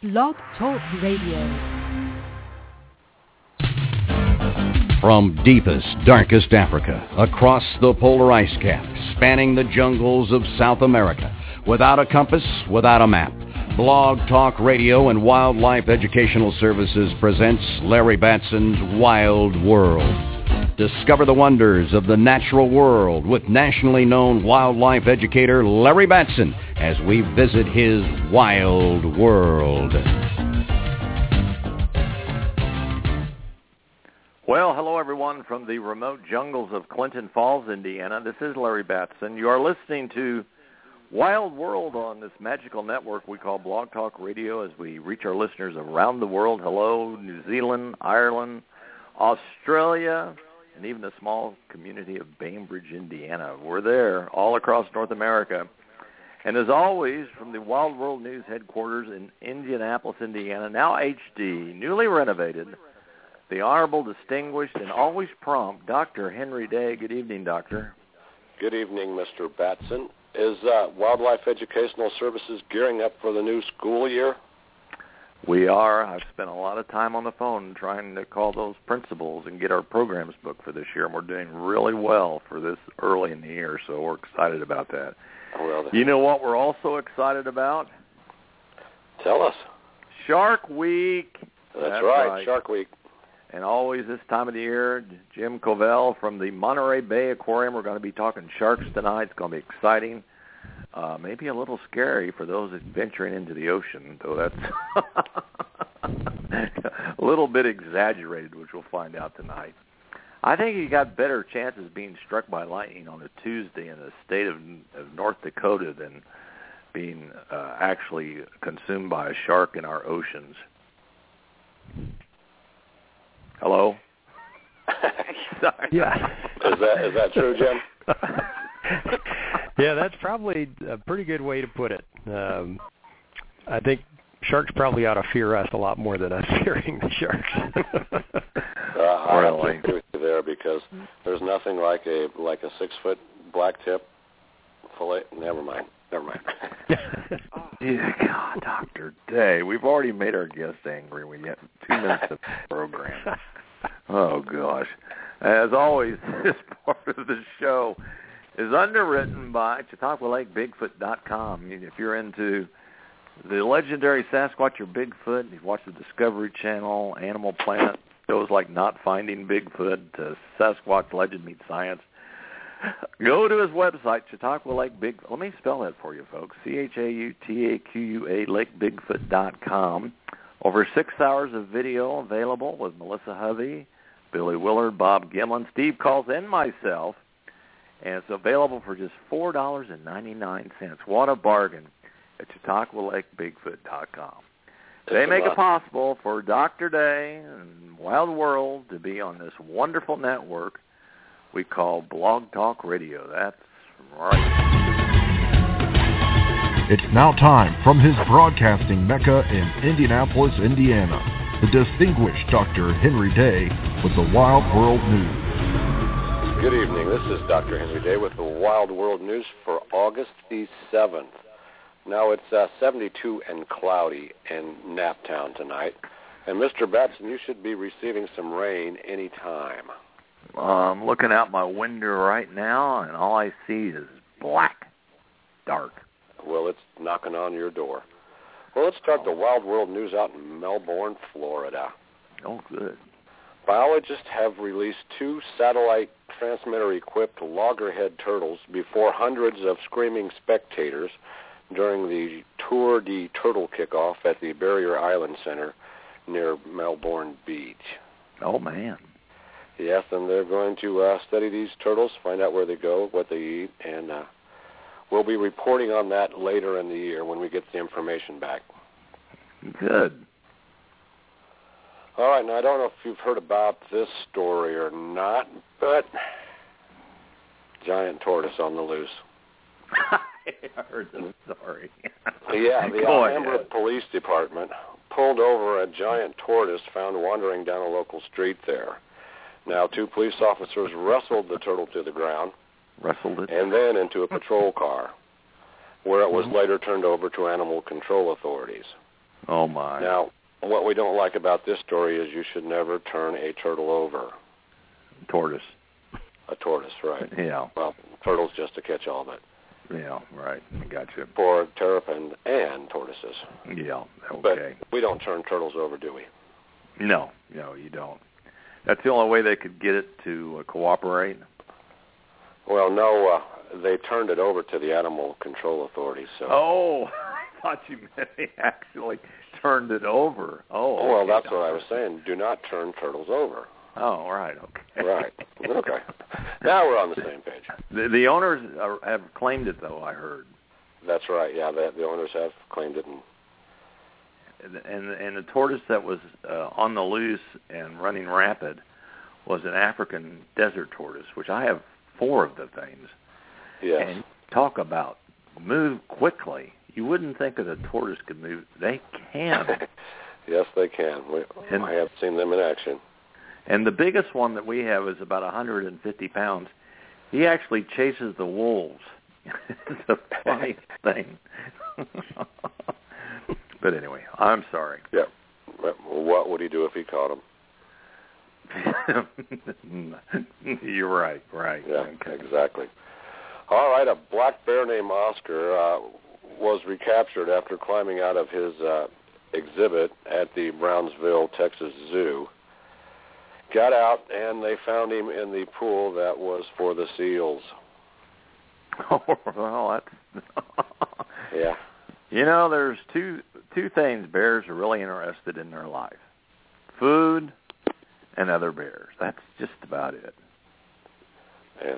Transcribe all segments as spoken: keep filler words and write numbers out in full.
Blog Talk Radio. From deepest, darkest Africa, across the polar ice cap, spanning the jungles of South America, without a compass, without a map, Blog Talk Radio and Wildlife Educational Services presents Larry Batson's Wild World. Discover the wonders of the natural world with nationally known wildlife educator Larry Batson as we visit his wild world. Well, hello everyone from the remote jungles of Clinton Falls, Indiana. This is Larry Batson. You are listening to Wild World on this magical network we call Blog Talk Radio as we reach our listeners around the world. Hello, New Zealand, Ireland, Australia, and even the small community of Bainbridge, Indiana. We're there all across North America. And as always, from the Wild World News headquarters in Indianapolis, Indiana, now H D, newly renovated, the Honorable, Distinguished, and always prompt Doctor Henry Day. Good evening, Doctor. Good evening, Mister Batson. Is uh, Wildlife Educational Services gearing up for the new school year? We are. I've spent a lot of time on the phone trying to call those principals and get our programs booked for this year, and we're doing really well for this early in the year, so we're excited about that. Well, you know what we're also excited about? Tell us. Shark Week. That's, That's right, right, Shark Week. And always this time of the year, Jim Covell from the Monterey Bay Aquarium. We're going to be talking sharks tonight. It's going to be exciting. Uh, maybe a little scary for those venturing into the ocean, though that's a little bit exaggerated, which we'll find out tonight. I think you got better chances being struck by lightning on a Tuesday in the state of, of North Dakota than being uh, actually consumed by a shark in our oceans. Hello? Sorry. Yeah. Is that is that true, Jim? Yeah, that's probably a pretty good way to put it. Um, I think sharks probably ought to fear us a lot more than us fearing the sharks. uh, I have to agree with you there because there's nothing like a like a six foot black tip fillet. Never mind. Never mind. Oh, dear God, Doctor Day, we've already made our guests angry. We get two minutes of the program. Oh gosh. As always, this part of the show is underwritten by Chautauqua Lake Bigfoot dot com. If you're into the legendary Sasquatch or Bigfoot, you've watched the Discovery Channel, Animal Planet, shows like Not Finding Bigfoot, uh, Sasquatch Legend Meets Science, go to his website, Chautauqua Lake Bigfoot. Let me spell that for you, folks. C H A U T A Q U A Lake Bigfoot dot com. Over six hours of video available with Melissa Hovey, Billy Willard, Bob Gimlin, Steve Calls, and myself. And it's available for just four dollars and ninety-nine cents. What a bargain at Chautauqua Lake Bigfoot dot com. They make it possible for Doctor Day and Wild World to be on this wonderful network we call Blog Talk Radio. That's right. It's now time from his broadcasting mecca in Indianapolis, Indiana, the distinguished Doctor Henry Day with the Wild World News. Good evening. This is Doctor Henry Day with the Wild World News for August the seventh. Now it's uh, seventy-two and cloudy in Naptown tonight. And Mister Batson, you should be receiving some rain any time. I'm looking out my window right now, and all I see is black, dark. Well, it's knocking on your door. Well, let's start the Wild World News out in Melbourne, Florida. Oh, good. Biologists have released two satellite transmitter-equipped loggerhead turtles before hundreds of screaming spectators during the Tour de Turtle kickoff at the Barrier Island Center near Melbourne Beach. Oh, man. Yes, and they're going to uh, study these turtles, find out where they go, what they eat, and uh, we'll be reporting on that later in the year when we get the information back. Good. All right, now I don't know if you've heard about this story or not, but giant tortoise on the loose. I heard this story. Yeah, the Alhambra Police Department pulled over a giant tortoise found wandering down a local street there. Now, two police officers wrestled the turtle to the ground. Wrestled it? And then into a patrol car, where it was later turned over to animal control authorities. Oh, my. Now, what we don't like about this story is you should never turn a turtle over. Tortoise. A tortoise, right. Yeah. Well, turtle's just a catch-all, but... Yeah, right. I got you. For terrapin and tortoises. Yeah, okay. But we don't turn turtles over, do we? No, no, you don't. That's the only way they could get it to uh, cooperate? Well, no, uh, they turned it over to the animal control authorities. So. Oh, I thought you meant they actually turned it over. Oh, okay. Well, that's what I was saying. Do not turn turtles over. Oh, right, okay. Right, okay. Now we're on the same page. The, the owners are, have claimed it, though, I heard. That's right, yeah, the, the owners have claimed it. And, and, and the tortoise that was uh, on the loose and running rapid was an African desert tortoise, which I have four of the things. Yes. And talk about move quickly. You wouldn't think that a tortoise could move. They can. Yes, they can. We, and, I have seen them in action. And the biggest one that we have is about one hundred fifty pounds. He actually chases the wolves. It's a funny thing. But anyway, I'm sorry. Yeah. What would he do if he caught him? You're right, right. Yeah, okay. Exactly. All right, a black bear named Oscar uh, was recaptured after climbing out of his uh, exhibit at the Brownsville, Texas Zoo. Got out, and they found him in the pool that was for the seals. Oh, well, that's... Yeah. You know, there's two two things bears are really interested in their life. Food and other bears. That's just about it. And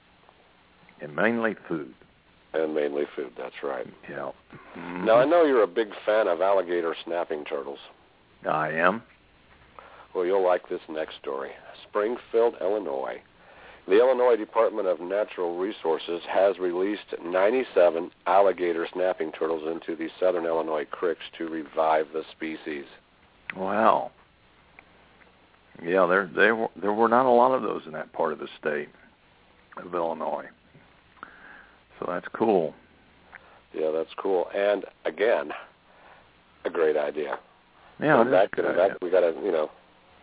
and mainly food. And mainly food, that's right. Yeah. Mm-hmm. Now, I know you're a big fan of alligator snapping turtles. I am. Well, you'll like this next story. Springfield, Illinois. The Illinois Department of Natural Resources has released ninety-seven alligator snapping turtles into the southern Illinois creeks to revive the species. Wow. Yeah, there there were, there were not a lot of those in that part of the state of Illinois. So that's cool. Yeah, that's cool. And again, a great idea. Yeah, and back to that, we got to, you know.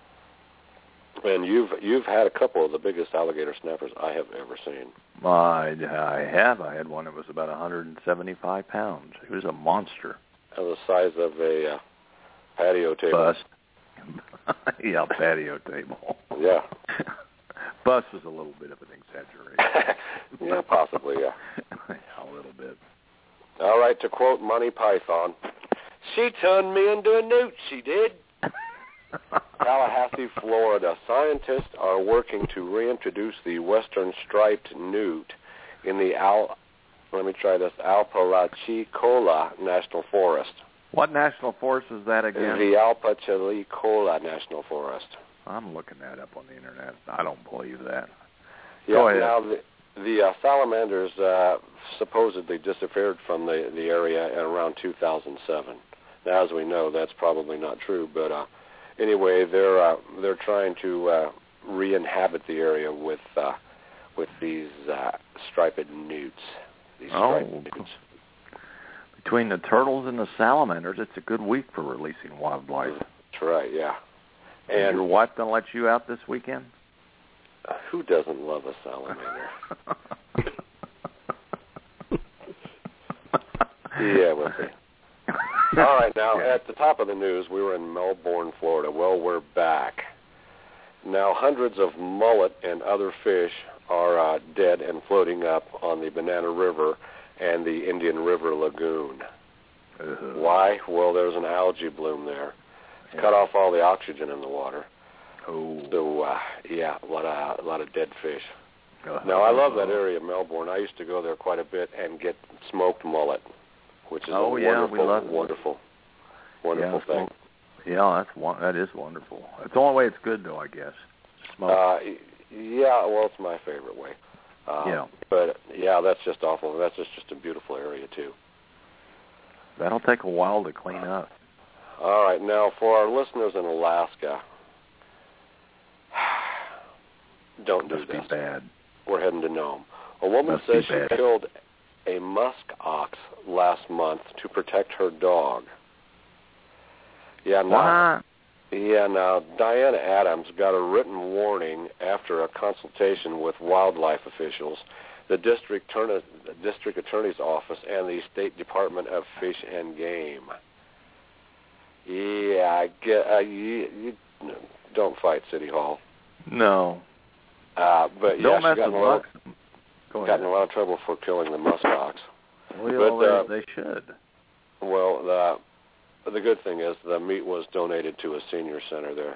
And you've you've had a couple of the biggest alligator snappers I have ever seen. I, I have. I had one that was about one hundred seventy-five pounds. He was a monster. And the size of a uh, patio table. Bust. Yeah, patio table. Yeah. Bust was a little bit of an exaggeration. Yeah, possibly, yeah. Yeah, a little bit. All right, to quote Monty Python, she turned me into a newt, she did. Tallahassee, Florida. Scientists are working to reintroduce the western striped newt in the Al, let me try this, Apalachicola National Forest. What national forest is that again? The Apalachicola National Forest. I'm looking that up on the internet. I don't believe that. Yeah, Go ahead. Now, the, the uh, salamanders uh, supposedly disappeared from the, the area in around two thousand seven. Now, as we know, that's probably not true, but uh, anyway, they're uh, they're trying to uh, re-inhabit the area with uh, with these uh, striped newts. These striped oh, newts. Between the turtles and the salamanders, it's a good week for releasing wildlife. That's right, yeah. And Is your wife gonna let you out this weekend? Uh, who doesn't love a salamander? Yeah, we'll see. All right, now, yeah. At the top of the news, we were in Melbourne, Florida. Well, we're back. Now, hundreds of mullet and other fish are uh, dead and floating up on the Banana River and the Indian River Lagoon. Uh-huh. Why? Well, there's an algae bloom there. It's yeah. cut off all the oxygen in the water. Oh. So, uh, yeah, a lot of, a lot of dead fish. Uh-huh. Now, I love that area of Melbourne. I used to go there quite a bit and get smoked mullet, which is oh, a yeah, wonderful, we love wonderful, wonderful yeah, thing. Yeah, that's one, that is wonderful. It's the only way it's good, though, I guess. Smoke. Uh, yeah, well, it's my favorite way. Uh, yeah. But, yeah, that's just awful. That's just, just a beautiful area, too. That'll take a while to clean up. All right, now, for our listeners in Alaska, don't do Must this. be bad. We're heading to Nome. A woman Must says be bad. she killed a musk ox last month to protect her dog. Yeah, now, Why? yeah, now, Diana Adams got a written warning after a consultation with wildlife officials, the district, attorney, the district attorney's office, and the State Department of Fish and Game. Yeah, I get, uh, you, you don't fight City Hall. No. Uh, but yeah, Don't she mess got in, with a lot, musk. Go got in ahead. a lot of trouble for killing the muskox. Well, but, uh, they, they should. Well, the, the good thing is the meat was donated to a senior center there.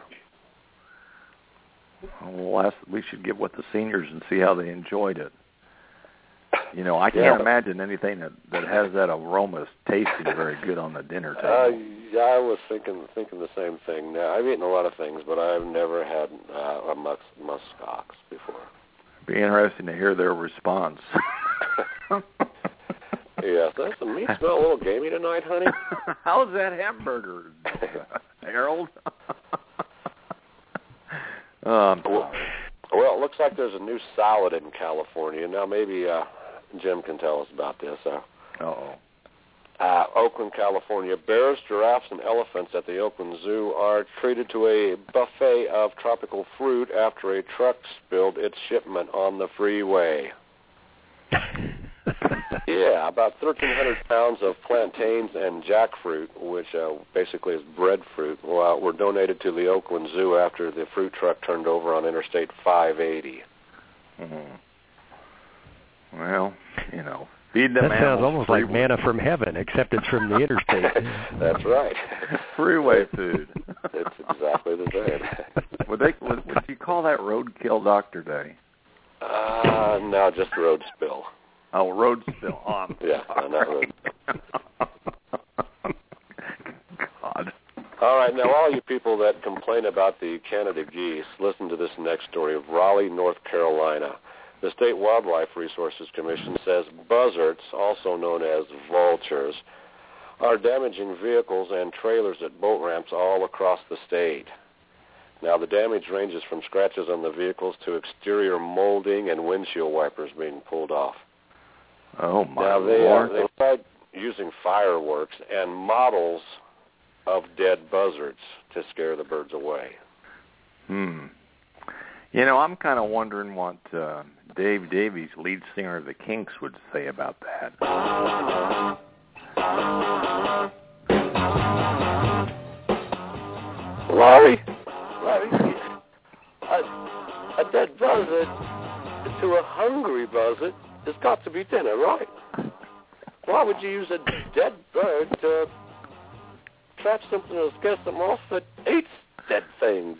Well, that's, we should get with the seniors and see how they enjoyed it. You know, I can't Yeah. imagine anything that, that has that aroma tasting very good on the dinner table. Uh, yeah, I was thinking thinking the same thing. Now, I've eaten a lot of things, but I've never had uh, a mus muskox before. It'd be interesting to hear their response. Yes, does the meat smell a little gamey tonight, honey? How's that hamburger, Harold? um, well, well, it looks like there's a new salad in California. Now, maybe uh, Jim can tell us about this. Uh, Uh-oh. Uh, Oakland, California. Bears, giraffes, and elephants at the Oakland Zoo are treated to a buffet of tropical fruit after a truck spilled its shipment on the freeway. Yeah, about thirteen hundred pounds of plantains and jackfruit, which uh, basically is breadfruit, well, were donated to the Oakland Zoo after the fruit truck turned over on Interstate five eighty. Mm-hmm. Well, you know, feed them That sounds animals almost free like manna from heaven, except it's from the interstate. That's right. freeway food. It's exactly the same. Would they? Would, would you call that roadkill, Doctor Day? Uh, no, just road spill. Oh, road spill. Oh, I'm Yeah, sorry. not road. God. All right, now all you people that complain about the Canada geese, listen to this next story of Raleigh, North Carolina. The State Wildlife Resources Commission says buzzards, also known as vultures, are damaging vehicles and trailers at boat ramps all across the state. Now, the damage ranges from scratches on the vehicles to exterior molding and windshield wipers being pulled off. Oh, my Now, they, uh, Lord. they tried using fireworks and models of dead buzzards to scare the birds away. Hmm. You know, I'm kind of wondering what uh, Dave Davies, lead singer of the Kinks, would say about that. Larry, Larry, a, a dead buzzard to a hungry buzzard has got to be dinner, right? Why would you use a dead bird to trap something or scare them off that eats dead things?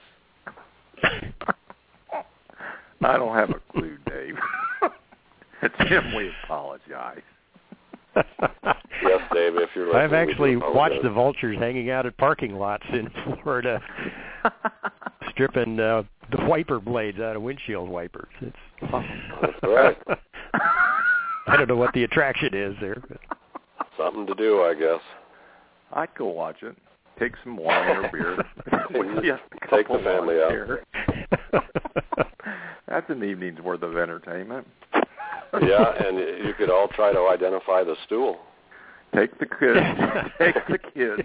I don't have a clue, Dave. Jim, we apologize. Yes, Dave, if you're listening, I've actually we do watched the apologize. vultures hanging out at parking lots in Florida, stripping uh, the wiper blades out of windshield wipers. It's That's right. I don't know what the attraction is there. But. Something to do, I guess. I'd go watch it. Take some wine or beer. With you, a Take couple the family on out. here. That's an evening's worth of entertainment. Yeah, and you could all try to identify the stool. Take the kids. Take the kids.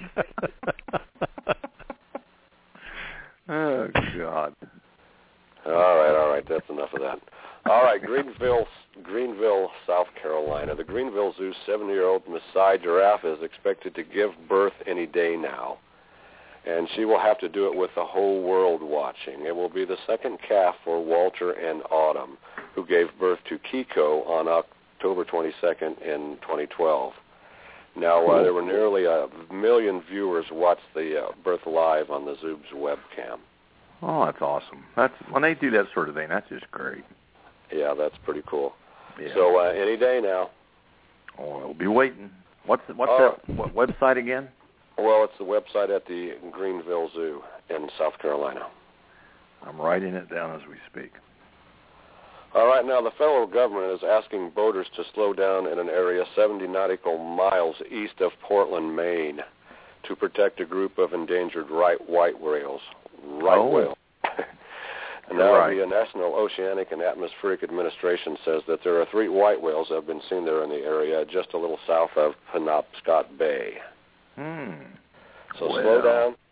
Oh, God. All right, all right, that's enough of that. All right, Greenville, Greenville, South Carolina. The Greenville Zoo's seven-year-old Maasai giraffe is expected to give birth any day now, and she will have to do it with the whole world watching. It will be the second calf for Walter and Autumn, who gave birth to Kiko on October twenty-second in twenty twelve. Now, uh, there were nearly a million viewers watched the uh, birth live on the Zoob's webcam. Oh, that's awesome. That's when they do that sort of thing. That's just great. Yeah, that's pretty cool. Yeah. So uh, any day now. Oh, we'll be waiting. What's what's Uh, that what website again? Well, it's the website at the Greenville Zoo in South Carolina. I'm writing it down as we speak. All right, now the federal government is asking boaters to slow down in an area seventy nautical miles east of Portland, Maine, to protect a group of endangered right white whales. Right Oh. whale. And now Right. the National Oceanic and Atmospheric Administration says that there are three white whales that have been seen there in the area, just a little south of Penobscot Bay. Hmm. So Well. slow down,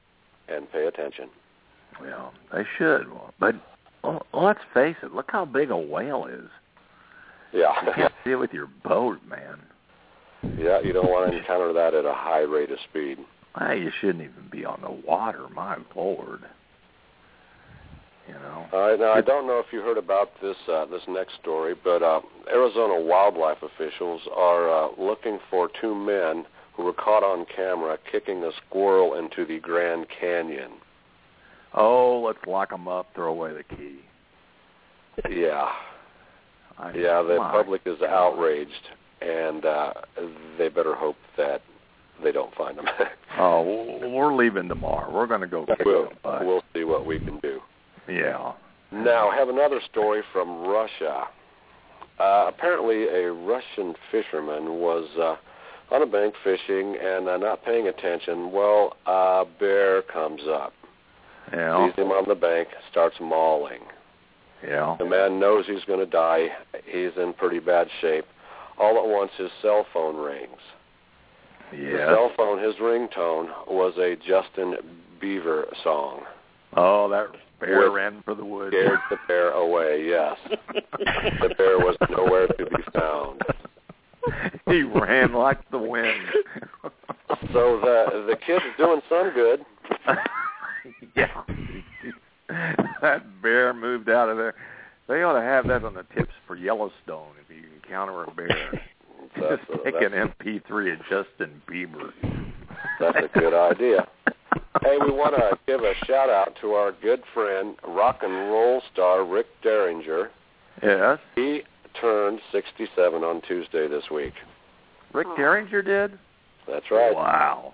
and pay attention. Well, they should. But well, let's face it. Look how big a whale is. Yeah. You can't see it with your boat, man. Yeah, you don't want to encounter that at a high rate of speed. Hey, you shouldn't even be on the water, my Lord. You know. All right, now I don't know if you heard about this uh, this next story, but uh, Arizona wildlife officials are uh, looking for two men who were caught on camera kicking a squirrel into the Grand Canyon. Oh, let's lock them up, throw away the key. Yeah. I, yeah, the my public is God. outraged, and uh, they better hope that they don't find them. Oh, we're leaving tomorrow. We're going to go kick we'll, them, but we'll see what we can do. Yeah. Now, I have another story from Russia. Uh, apparently, a Russian fisherman was uh, on a bank fishing and uh, not paying attention. Well, a bear comes up, Yeah. sees him on the bank, starts mauling. Yeah. The man knows he's going to die. He's in pretty bad shape. All at once, his cell phone rings. The Yeah. cell phone, his ringtone, was a Justin Bieber song. Oh, that bear With- ran for the woods. Scared the bear away, yes. The bear was nowhere to be found. He ran like the wind. So the the kid's doing some good. Yeah. That bear moved out of there. They ought to have that on the tips for Yellowstone if you encounter a bear. That's, Just uh, take that's, an M P three of Justin Bieber. that's a good idea. Hey, we want to give a shout-out to our good friend, rock and roll star Rick Derringer. Yes. He turned sixty-seven on Tuesday this week. Rick Derringer did? That's right. Wow.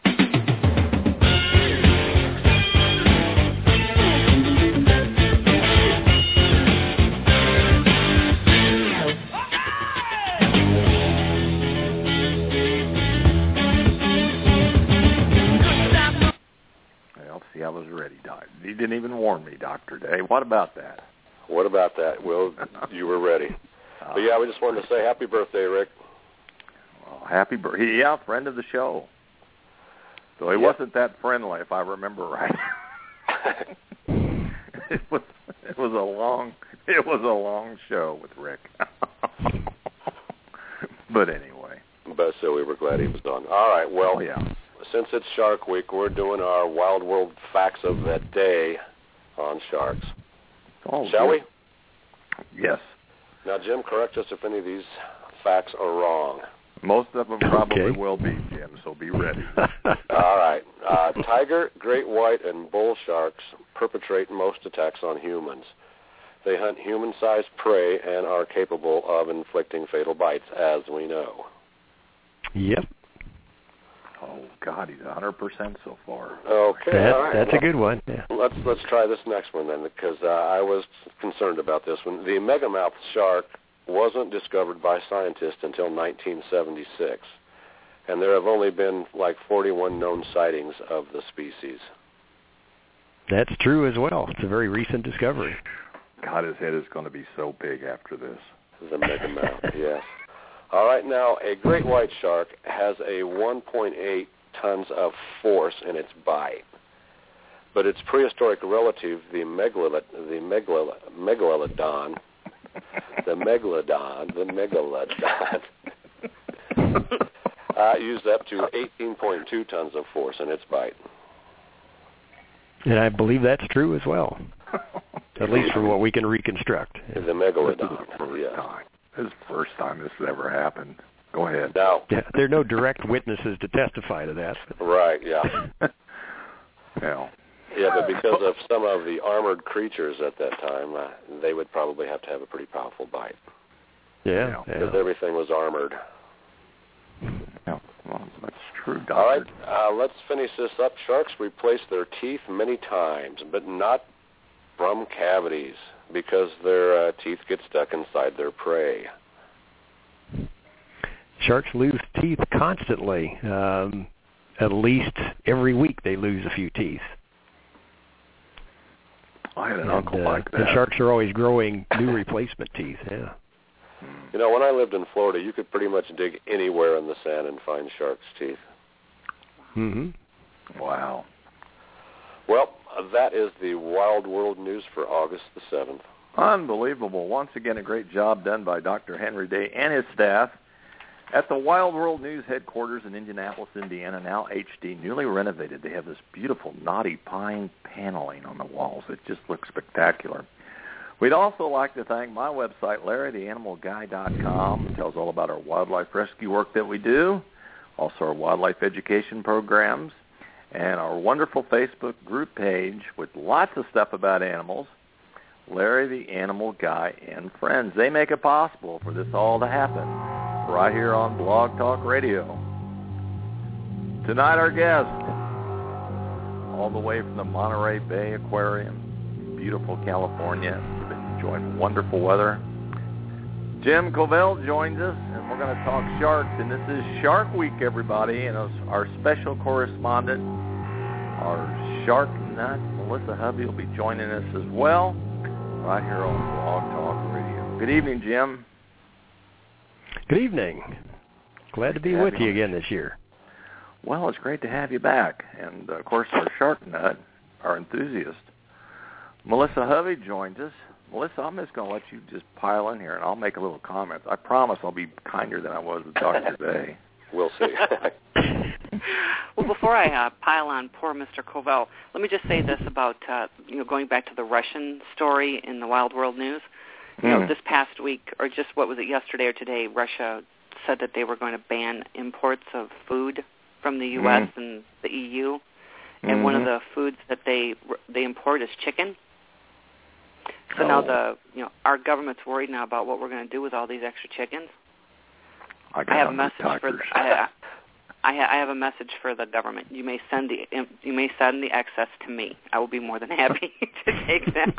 Well, see, I was ready, Doc. You didn't even warn me, Doctor Day. What about that? What about that? Well, you were ready. But yeah, we just wanted to say happy birthday, Rick. Well, happy birthday. Yeah, friend of the show. So he Yep. wasn't that friendly, if I remember right. it was it was a long it was a long show with Rick. But anyway. But so we were glad he was on. All right, well, Oh, yeah. since it's Shark Week, we're doing our Wild World Facts of that day on sharks. Oh, Shall good. we? Yes. Now, Jim, correct us if any of these facts are wrong. Most of them probably Okay. will be, Jim, so be ready. All right. Uh, tiger, great white, and bull sharks perpetrate most attacks on humans. They hunt human-sized prey and are capable of inflicting fatal bites, as we know. Yep. Oh, God, he's one hundred percent so far. Okay, That, all right. that's a good one. Yeah. Let's let's try this next one then, because uh, I was concerned about this one. The megamouth shark wasn't discovered by scientists until nineteen seventy-six, and there have only been like forty-one known sightings of the species. That's true as well. It's a very recent discovery. God, his head is going to be so big after this. The megamouth, yes. All right, now a great white shark has a one point eight tons of force in its bite, but its prehistoric relative, the megalod, the megalod, megalodon, the megalodon, the megalodon, uh, used up to eighteen point two tons of force in its bite. And I believe that's true as well, at least from what we can reconstruct. The This is megalodon, the first yes. time. This is the first time this has ever happened. Go ahead. Now, Yeah, there are no direct witnesses to testify to that. right, yeah. Yeah. Yeah, but because of some of the armored creatures at that time, uh, they would probably have to have a pretty powerful bite, Yeah, Yeah. because yeah. everything was armored. Yeah. Well, that's true, Doctor. All right, uh, let's finish this up. Sharks replace their teeth many times, but not from cavities, because their uh, teeth get stuck inside their prey. Sharks lose teeth constantly. Um, at least every week they lose a few teeth. I had an And, uncle uh, like that. and sharks are always growing new replacement teeth. Yeah. You know, when I lived in Florida, you could pretty much dig anywhere in the sand and find sharks' teeth. Mm-hmm. Wow. Well, that is the Wild World News for August the seventh. Unbelievable. Once again, a great job done by Doctor Henry Day and his staff at the Wild World News headquarters in Indianapolis, Indiana, now H D, newly renovated. They have this beautiful knotty pine paneling on the walls. It just looks spectacular. We'd also like to thank my website, Larry the Animal Guy dot com. It tells all about our wildlife rescue work that we do, also our wildlife education programs, and our wonderful Facebook group page with lots of stuff about animals, Larry the Animal Guy and Friends. They make it possible for this all to happen right here on Blog Talk Radio. Tonight our guest, all the way from the Monterey Bay Aquarium, beautiful California. We've been enjoying wonderful weather. Jim Covell joins us, and we're going to talk sharks. And this is Shark Week, everybody, and our special correspondent, our shark nut, Melissa Hovey, will be joining us as well, right here on Blog Talk Radio. Good evening, Jim. Good evening. Glad to be with you again this year. Well, it's great to have you back. And, of course, our shark nut, our enthusiast, Melissa Hovey joins us. Melissa, I'm just going to let you just pile in here, and I'll make a little comment. I promise I'll be kinder than I was with Doctor Day. We'll see. Well, before I uh, pile on poor Mister Covell, let me just say this about, uh, you know, going back to the Russian story in the Wild World News. You know, mm. this past week, or just what was it, yesterday or today, Russia said that they were going to ban imports of food from the U S mm. and the E U. And mm-hmm. one of the foods that they they import is chicken. So oh. now the you know our government's worried now about what we're going to do with all these extra chickens. I, I have a message for the, I, I, I have a message for the government. You may send the you may send the excess to me. I will be more than happy to take them.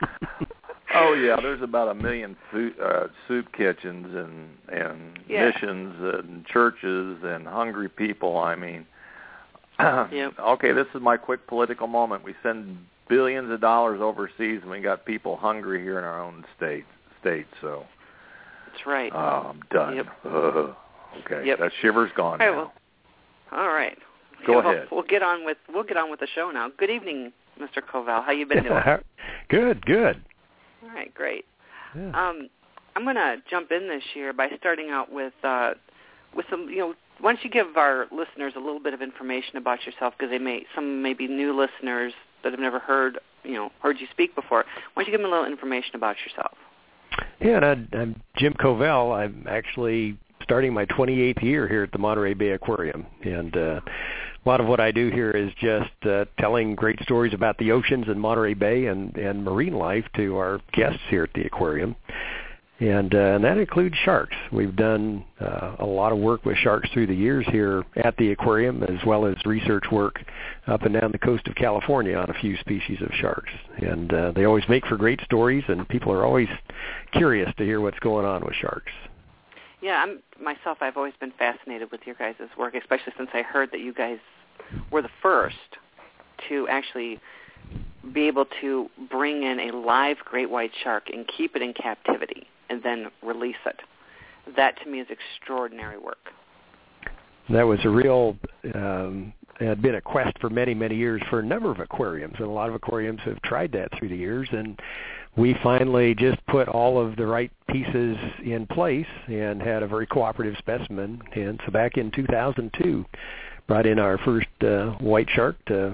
Oh yeah, there's about a million food, uh, soup kitchens and and yeah. missions and churches and hungry people. I mean, yep. Okay, this is my quick political moment. We send billions of dollars overseas, and we got people hungry here in our own state. State, so that's right. Oh, I'm done. Yep. Uh, okay, yep. that shiver's gone all right, now. Well, all right. Go yeah, ahead. We'll, we'll get on with we'll get on with the show now. Good evening, Mister Covell. How you been doing? Good, good. All right, great. Yeah. Um, I'm going to jump in this year by starting out with uh, with some, you know, why don't you give our listeners a little bit of information about yourself, because they may some may be new listeners that have never heard you know heard you speak before. Why don't you give them a little information about yourself? Yeah, and I, I'm Jim Covell. I'm actually starting my twenty-eighth year here at the Monterey Bay Aquarium, and uh, a lot of what I do here is just uh, telling great stories about the oceans and Monterey Bay and, and marine life to our guests here at the aquarium. And, uh, and that includes sharks. We've done uh, a lot of work with sharks through the years here at the aquarium, as well as research work up and down the coast of California on a few species of sharks. And uh, they always make for great stories, and people are always curious to hear what's going on with sharks. Yeah, I'm myself, I've always been fascinated with your guys' work, especially since I heard that you guys were the first to actually be able to bring in a live great white shark and keep it in captivity and then release it. That, to me, is extraordinary work. That was a real, um, it had been a quest for many, many years for a number of aquariums, and a lot of aquariums have tried that through the years, and we finally just put all of the right pieces in place and had a very cooperative specimen. And so back in two thousand two, brought in our first uh, white shark to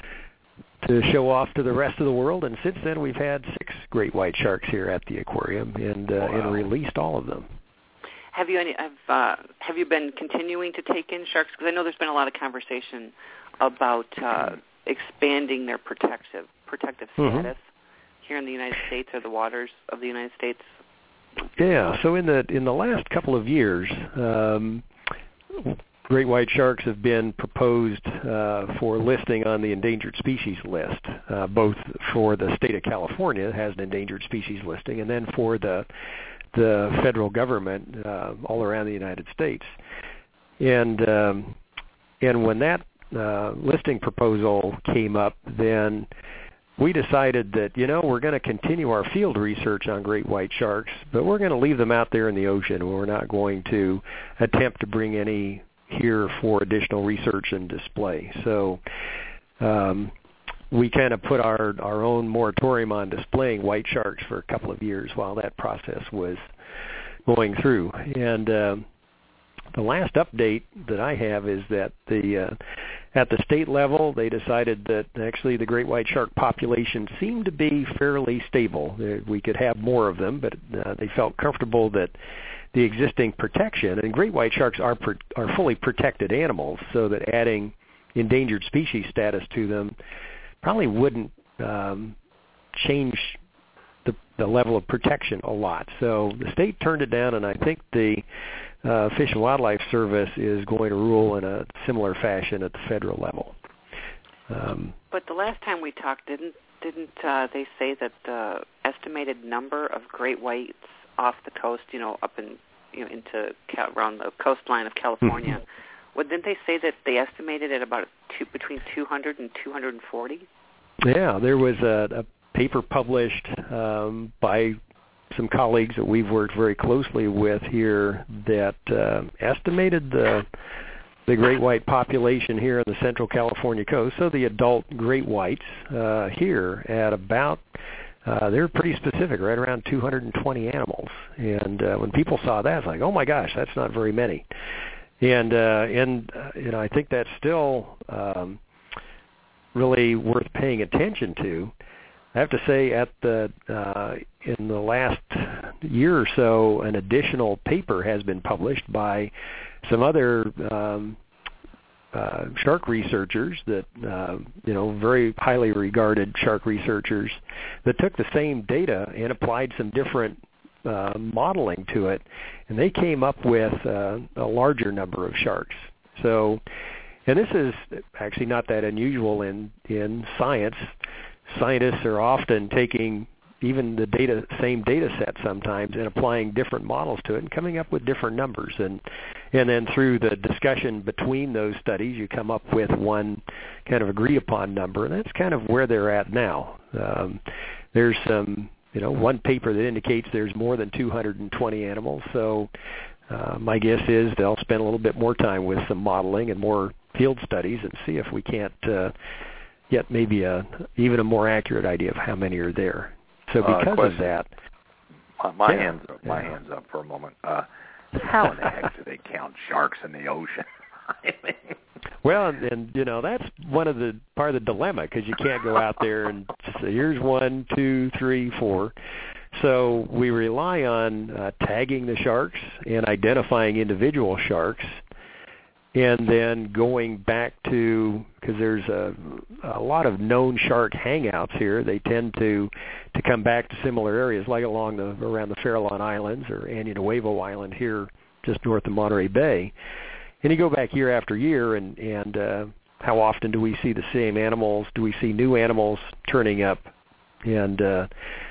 to show off to the rest of the world. And since then, we've had six great white sharks here at the aquarium, and uh, wow. and released all of them. Have you any? Have uh, Have you been continuing to take in sharks? Because I know there's been a lot of conversation about uh, expanding their protective protective status. Mm-hmm. Here in the United States, or the waters of the United States? Yeah, so in the in the last couple of years, um, great white sharks have been proposed uh, for listing on the endangered species list, uh, both for the state of California, that has an endangered species listing, and then for the the federal government uh, all around the United States. And um, and when that uh, listing proposal came up, then we decided that, you know, we're going to continue our field research on great white sharks, but we're going to leave them out there in the ocean. We're not going to attempt to bring any here for additional research and display. So um, we kind of put our, our own moratorium on displaying white sharks for a couple of years while that process was going through. And uh, the last update that I have is that the uh, at the state level, they decided that actually the great white shark population seemed to be fairly stable. We could have more of them, but uh, they felt comfortable that the existing protection, and great white sharks are pro- are fully protected animals, so that adding endangered species status to them probably wouldn't um, change the, the level of protection a lot. So the state turned it down, and I think the uh, Fish and Wildlife Service is going to rule in a similar fashion at the federal level. Um, but the last time we talked, didn't didn't uh, they say that the estimated number of great whites off the coast, you know, up in you know into Cal- around the coastline of California, mm-hmm. well, didn't they say that they estimated at about two, between two hundred and two hundred forty? Yeah, there was a, a paper published um, by some colleagues that we've worked very closely with here that uh, estimated the the great white population here on the Central California coast, so the adult great whites uh, here at about, uh, they're pretty specific, right around two hundred twenty animals. And uh, when people saw that, it's like, oh my gosh, that's not very many. And, uh, and uh, you know, I think that's still um, really worth paying attention to. I have to say, at the uh, in the last year or so, an additional paper has been published by some other um, uh, shark researchers that uh, you know, very highly regarded shark researchers, that took the same data and applied some different uh, modeling to it, and they came up with uh, a larger number of sharks. So, and this is actually not that unusual in in science. Scientists are often taking even the data, same data set sometimes, and applying different models to it and coming up with different numbers. And and then through the discussion between those studies, you come up with one kind of agreed upon number, and that's kind of where they're at now. Um, there's some, you know, one paper that indicates there's more than two hundred twenty animals, so uh, my guess is they'll spend a little bit more time with some modeling and more field studies and see if we can't uh, get maybe a even a more accurate idea of how many are there. So because uh, of that, my, my yeah, hands up, my yeah. hands up for a moment. Uh, how in the heck do they count sharks in the ocean? I mean, well, and, and you know, that's one of the part of the dilemma, because you can't go out there and say, here's one, two, three, four. So we rely on uh, tagging the sharks and identifying individual sharks, and then going back to, because there's a, a lot of known shark hangouts here. They tend to to come back to similar areas, like along the around the Farallon Islands or Año Nuevo Island here, just north of Monterey Bay. And you go back year after year, and and uh, how often do we see the same animals? Do we see new animals turning up? And uh,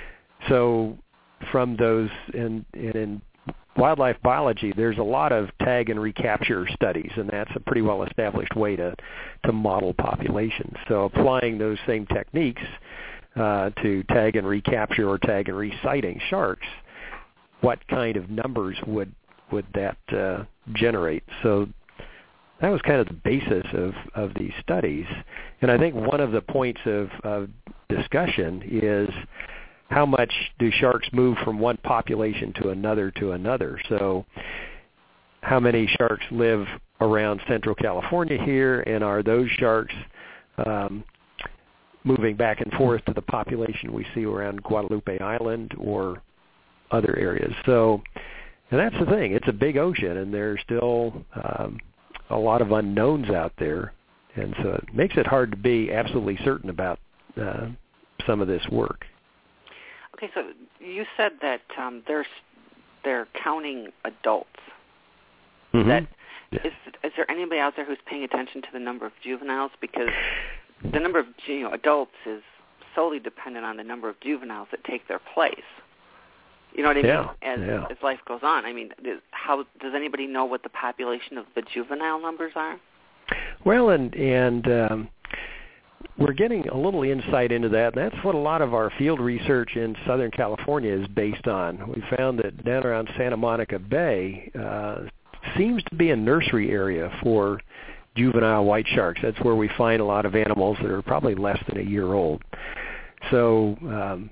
so from those, and, and in wildlife biology, there's a lot of tag and recapture studies, and that's a pretty well-established way to, to model populations. So applying those same techniques uh, to tag and recapture or tag and resighting sharks, what kind of numbers would would that uh, generate? So that was kind of the basis of, of these studies. And I think one of the points of, of discussion is, how much do sharks move from one population to another to another? So how many sharks live around Central California here, and are those sharks um, moving back and forth to the population we see around Guadalupe Island or other areas? So, and that's the thing. It's a big ocean, and there's still um, a lot of unknowns out there, and so it makes it hard to be absolutely certain about uh, some of this work. Okay, so you said that um, they're they're counting adults. Mm-hmm. That yeah. is, is there anybody out there who's paying attention to the number of juveniles? Because the number of you know, adults is solely dependent on the number of juveniles that take their place. You know what I yeah. mean? As yeah. as life goes on, I mean, does, how does anybody know what the population of the juvenile numbers are? Well, and and um, we're getting a little insight into that, and that's what a lot of our field research in Southern California is based on. We found that down around Santa Monica Bay uh, seems to be a nursery area for juvenile white sharks. That's where we find a lot of animals that are probably less than a year old. So um,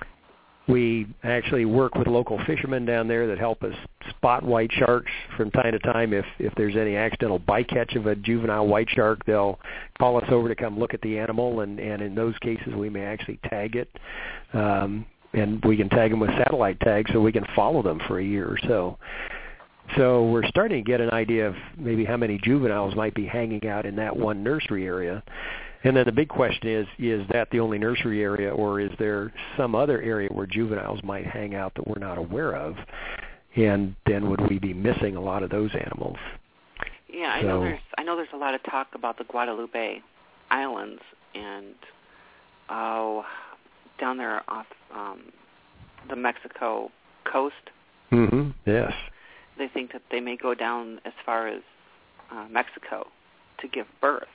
we actually work with local fishermen down there that help us spot white sharks from time to time. If if there's any accidental bycatch of a juvenile white shark, they'll call us over to come look at the animal, and, and in those cases we may actually tag it. Um, and we can tag them with satellite tags so we can follow them for a year or so. So we're starting to get an idea of maybe how many juveniles might be hanging out in that one nursery area. And then the big question is, is that the only nursery area, or is there some other area where juveniles might hang out that we're not aware of? And then would we be missing a lot of those animals? Yeah, I so, know there's I know there's a lot of talk about the Guadalupe Islands and oh, down there off um, the Mexico coast. Mm-hmm. Yes. They think that they may go down as far as uh, Mexico to give birth.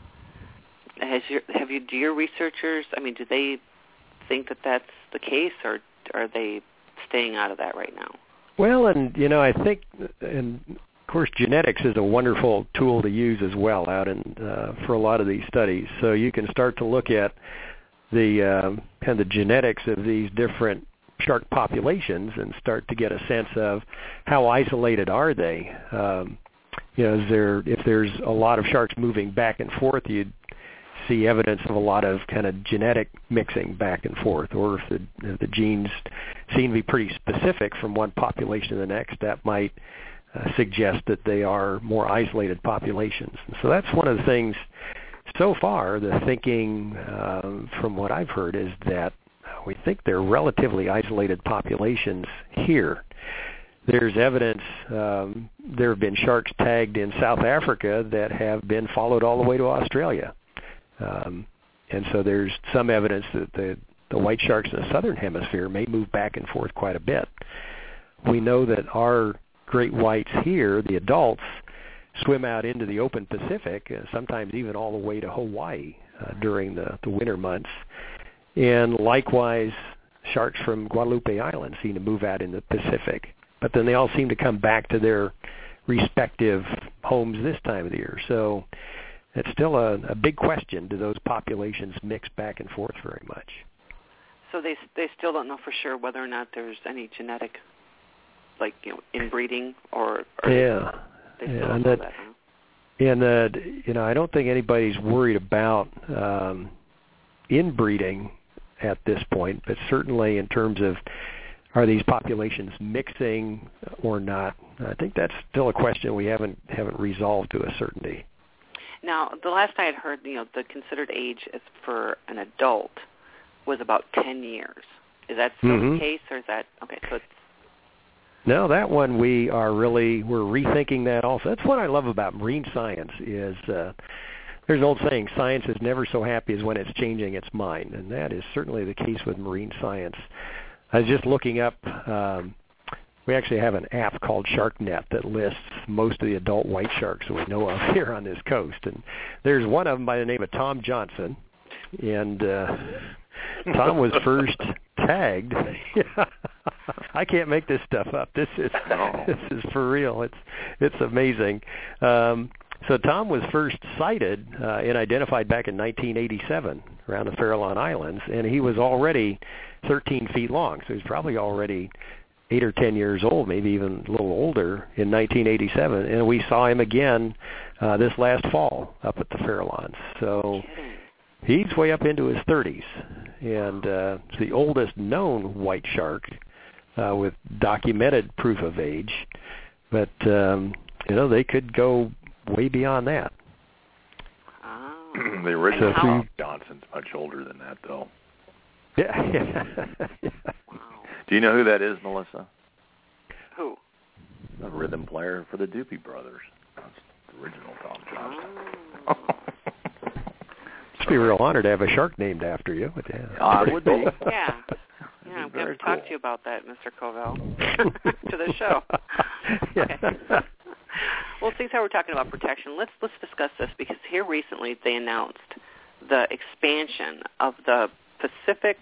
Has your, have you, do your researchers, I mean, do they think that that's the case, or are they staying out of that right now? Well, and, you know, I think, and of course, genetics is a wonderful tool to use as well out in, uh, for a lot of these studies. So you can start to look at the um, kind of the genetics of these different shark populations and start to get a sense of how isolated are they. Um, you know, is there, if there's a lot of sharks moving back and forth, you'd see evidence of a lot of kind of genetic mixing back and forth, or if the, if the genes seem to be pretty specific from one population to the next, that might uh, suggest that they are more isolated populations. And so that's one of the things, so far, the thinking uh, from what I've heard is that we think they're relatively isolated populations here. There's evidence, um, there have been sharks tagged in South Africa that have been followed all the way to Australia. Um, and so there's some evidence that the, the white sharks in the southern hemisphere may move back and forth quite a bit. We know that our great whites here, the adults, swim out into the open Pacific, uh, sometimes even all the way to Hawaii uh, during the, the winter months. And likewise, sharks from Guadalupe Island seem to move out in the Pacific. But then they all seem to come back to their respective homes this time of the year. So it's still a, a big question. Do those populations mix back and forth very much? So they they still don't know for sure whether or not there's any genetic, like, you know, inbreeding or, or yeah, they still yeah, don't and know that, that, huh? And uh, you know, I don't think anybody's worried about um, inbreeding at this point, but certainly in terms of are these populations mixing or not, I think that's still a question we haven't haven't resolved to a certainty. Now, the last I had heard, you know, the considered age is for an adult was about ten years. Is that still mm-hmm. the case, or is that okay? So it's no, that one we are really we're rethinking that also. That's what I love about marine science is uh, there's an old saying, science is never so happy as when it's changing its mind, and that is certainly the case with marine science. I was just looking up. Um, We actually have an app called SharkNet that lists most of the adult white sharks that we know of here on this coast. And there's one of them by the name of Tom Johnson. And uh, Tom was first tagged. I can't make this stuff up. This is this is for real. It's it's amazing. Um, so Tom was first sighted uh, and identified back in nineteen eighty-seven around the Farallon Islands, and he was already thirteen feet long. So he's probably already eight or ten years old, maybe even a little older, in nineteen eighty-seven, and we saw him again uh, this last fall up at the Farallons. So he's way up into his thirties, and uh, it's the oldest known white shark uh, with documented proof of age. But um, you know, they could go way beyond that. Oh. The original how- Tom Johnson's much older than that, though. Yeah. yeah. Wow. Do you know who that is, Melissa? Who? The rhythm player for the Doopy Brothers. That's the original Tom Johnson. Oh. Must be a real honor to have a shark named after you. But, yeah. I would be. Yeah. Yeah, I'm going to Very talk cool. to you about that, Mister Covell, to the show. Okay. Well, since we're talking about protection, let's let's discuss this, because here recently they announced the expansion of the Pacific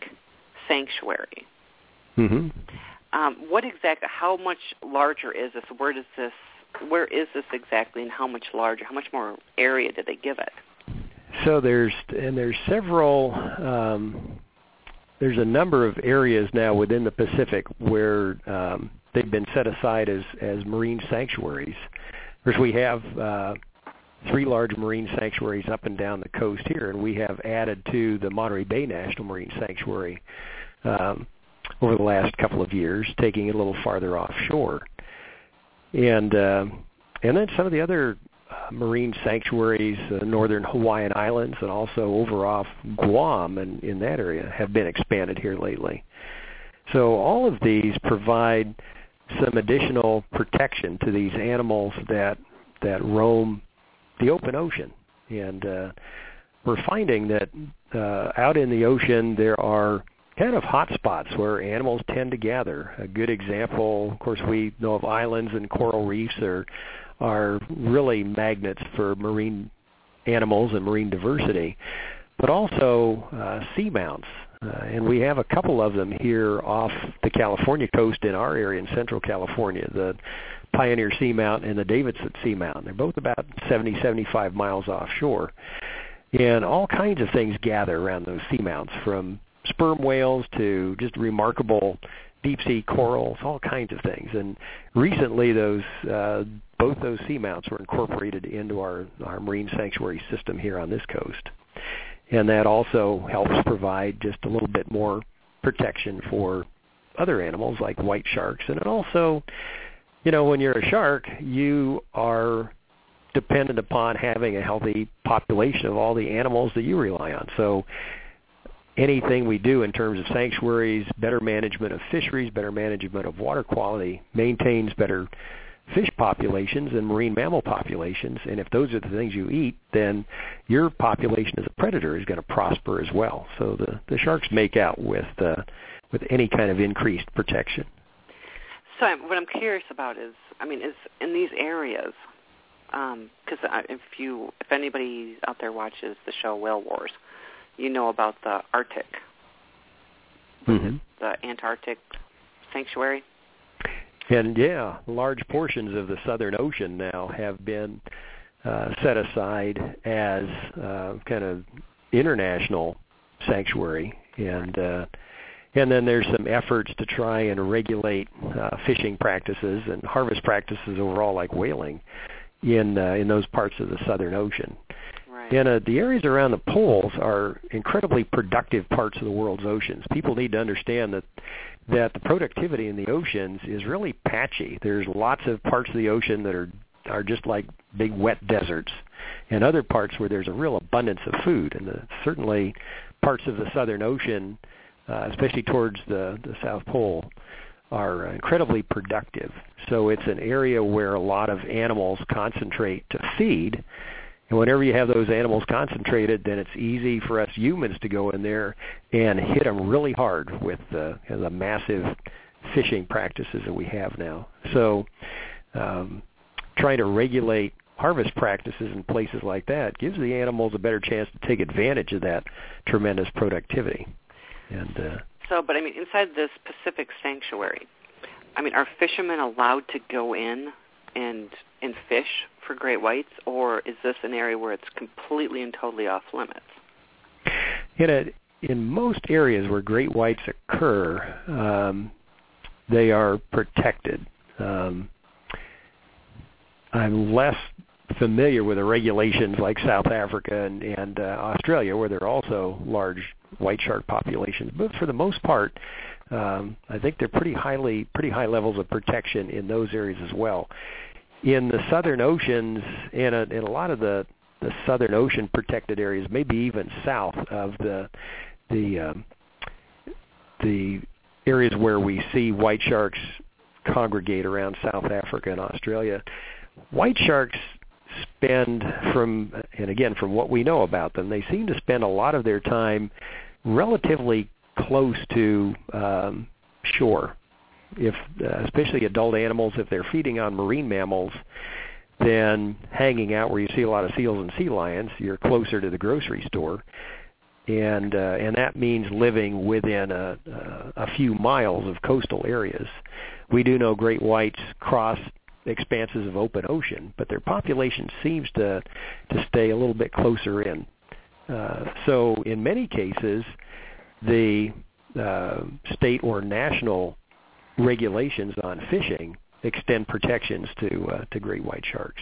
Sanctuary. Mm-hmm. Um, what exactly? How much larger is this? Where does this where is this exactly, and how much larger, how much more area did they give it? So there's and there's several. Um, there's a number of areas now within the Pacific where um, they've been set aside as as marine sanctuaries. Of course, we have uh, three large marine sanctuaries up and down the coast here, and we have added to the Monterey Bay National Marine Sanctuary um, over the last couple of years, taking it a little farther offshore. And uh, and then some of the other uh, marine sanctuaries, uh, northern Hawaiian Islands, and also over off Guam and in that area have been expanded here lately. So all of these provide some additional protection to these animals that that roam the open ocean. And uh, we're finding that uh, out in the ocean there are kind of hot spots where animals tend to gather. A good example, of course, we know of islands and coral reefs are are really magnets for marine animals and marine diversity, but also uh, seamounts. Uh, and we have a couple of them here off the California coast in our area in central California, the Pioneer Seamount and the Davidson Seamount. They're both about seventy, seventy-five miles offshore. And all kinds of things gather around those seamounts, from sperm whales to just remarkable deep-sea corals, all kinds of things. And recently, those uh, both those seamounts were incorporated into our, our marine sanctuary system here on this coast. And that also helps provide just a little bit more protection for other animals like white sharks. And it also, you know, when you're a shark, you are dependent upon having a healthy population of all the animals that you rely on. So anything we do in terms of sanctuaries, better management of fisheries, better management of water quality, maintains better fish populations and marine mammal populations. And if those are the things you eat, then your population as a predator is going to prosper as well. So the, the sharks make out with uh, with any kind of increased protection. So what I'm curious about is, I mean, is in these areas, because um, if you, if anybody out there watches the show Whale Wars, you know about the Arctic, mm-hmm. the Antarctic sanctuary. And yeah, large portions of the Southern Ocean now have been uh, set aside as uh, kind of international sanctuary, and uh, and then there's some efforts to try and regulate uh, fishing practices and harvest practices overall, like whaling, in uh, in those parts of the Southern Ocean. Right. And uh, the areas around the poles are incredibly productive parts of the world's oceans. People need to understand that that the productivity in the oceans is really patchy. There's lots of parts of the ocean that are are just like big wet deserts, and other parts where there's a real abundance of food. And the, certainly parts of the Southern Ocean, uh, especially towards the, the South Pole, are incredibly productive. So it's an area where a lot of animals concentrate to feed. And whenever you have those animals concentrated, then it's easy for us humans to go in there and hit them really hard with the, you know, the massive fishing practices that we have now. So um, trying to regulate harvest practices in places like that gives the animals a better chance to take advantage of that tremendous productivity. And uh, so, but I mean, inside this Pacific sanctuary, I mean, are fishermen allowed to go in and and fish for great whites, or is this an area where it's completely and totally off limits? In a, in most areas where great whites occur, um, they are protected. Um, I'm less familiar with the regulations like South Africa and, and uh, Australia, where there are also large white shark populations. But for the most part, um, I think they're pretty highly, pretty high levels of protection in those areas as well. In the Southern Oceans, and a, in a lot of the, the Southern Ocean protected areas, maybe even south of the the um, the areas where we see white sharks congregate around South Africa and Australia, white sharks spend, from and again from what we know about them, they seem to spend a lot of their time relatively close to um, shore. If uh, especially adult animals, if they're feeding on marine mammals, then hanging out where you see a lot of seals and sea lions, you're closer to the grocery store, and uh, and that means living within a, a, a few miles of coastal areas. We do know great whites cross expanses of open ocean, but their population seems to to stay a little bit closer in. Uh, so in many cases, the uh, state or national regulations on fishing extend protections to uh, to great white sharks.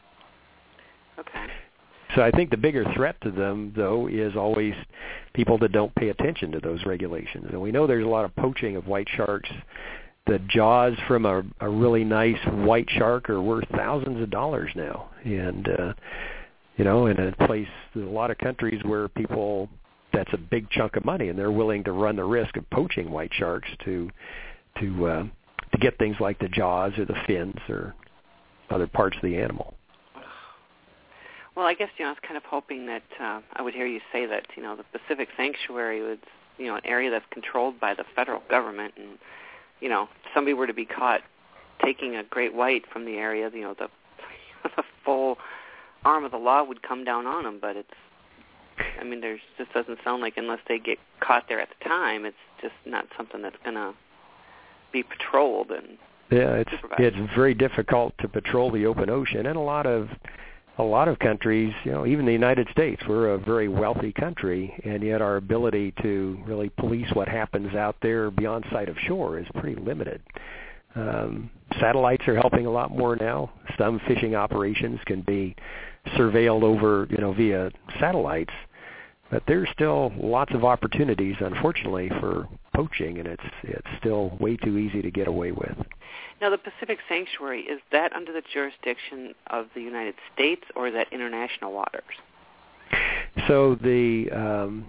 Okay. So I think the bigger threat to them, though, is always people that don't pay attention to those regulations. And we know there's a lot of poaching of white sharks. The jaws from a, a really nice white shark are worth thousands of dollars now. And, uh, you know, in a place, there's a lot of countries where people, that's a big chunk of money, and they're willing to run the risk of poaching white sharks to to uh, to get things like the jaws or the fins or other parts of the animal. Well, I guess, you know, I was kind of hoping that uh, I would hear you say that, you know, the Pacific Sanctuary was, you know, an area that's controlled by the federal government, and, you know, if somebody were to be caught taking a great white from the area, you know, the, the full arm of the law would come down on them. But it's, I mean, there's just doesn't sound like, unless they get caught there at the time, it's just not something that's going to be patrolled and yeah, it's supervised. It's very difficult to patrol the open ocean, and a lot of a lot of countries, you know, even the United States, we're a very wealthy country, and yet our ability to really police what happens out there beyond sight of shore is pretty limited. Um, satellites are helping a lot more now. Some fishing operations can be surveilled over, you know, via satellites, but there's still lots of opportunities, unfortunately, for poaching, and it's it's still way too easy to get away with. Now, the Pacific Sanctuary, is that under the jurisdiction of the United States, or is that international waters? So the um,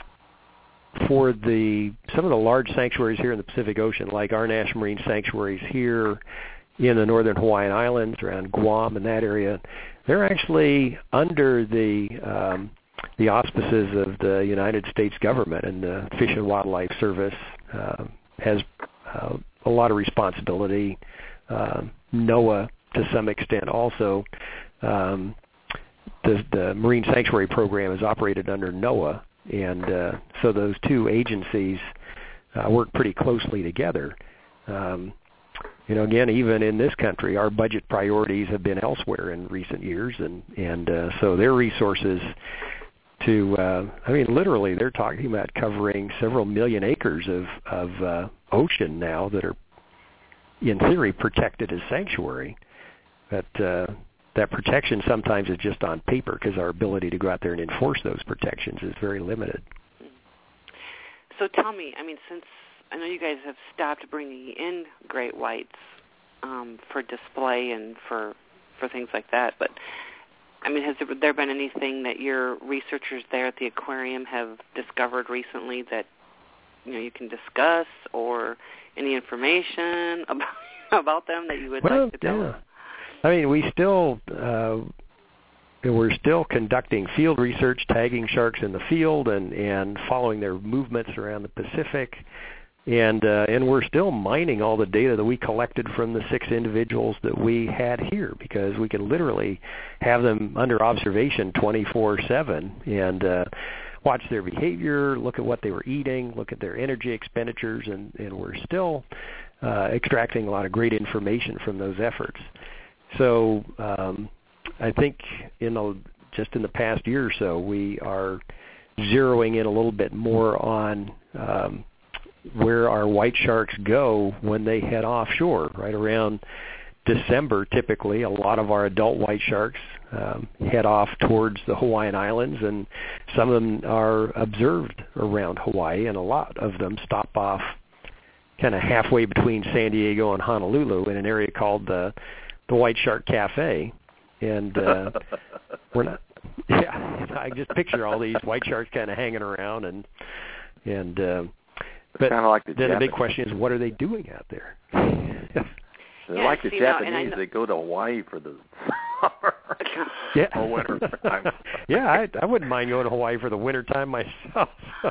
for the some of the large sanctuaries here in the Pacific Ocean, like our national marine sanctuaries here in the northern Hawaiian Islands, around Guam and that area, they're actually under the um, the auspices of the United States government, and the Fish and Wildlife Service uh, has uh, a lot of responsibility. Uh, NOAA, to some extent, also. Um, the, the Marine Sanctuary Program is operated under NOAA, and uh, so those two agencies uh, work pretty closely together. Um, you know, again, even in this country, our budget priorities have been elsewhere in recent years, and and uh, so their resources to, uh, I mean, literally, they're talking about covering several million acres of of uh, ocean now that are, in theory, protected as sanctuary. But uh, that protection sometimes is just on paper, because our ability to go out there and enforce those protections is very limited. So tell me, I mean, since I know you guys have stopped bringing in great whites um, for display and for for things like that, but I mean, has there been anything that your researchers there at the aquarium have discovered recently that, you know, you can discuss, or any information about about them that you would well, like to tell yeah. us? I mean, we still uh, we're still conducting field research, tagging sharks in the field, and, and following their movements around the Pacific, and uh, and we're still mining all the data that we collected from the six individuals that we had here, because we can literally have them under observation twenty-four seven and uh, watch their behavior, look at what they were eating, look at their energy expenditures, and, and we're still uh, extracting a lot of great information from those efforts. So um, I think in the, just in the past year or so, we are zeroing in a little bit more on um, where our white sharks go when they head offshore. Right around December, typically, a lot of our adult white sharks um, head off towards the Hawaiian Islands, and some of them are observed around Hawaii, and a lot of them stop off kind of halfway between San Diego and Honolulu in an area called the the White Shark Cafe. And uh, we're not, yeah, I just picture all these white sharks kind of hanging around, and and uh, but kind of like the then Japanese. the big question is, what are they doing out there? They're Yeah, like the see, now, Japanese. They go to Hawaii for the summer yeah. or winter time. yeah, I, I wouldn't mind going to Hawaii for the winter time myself.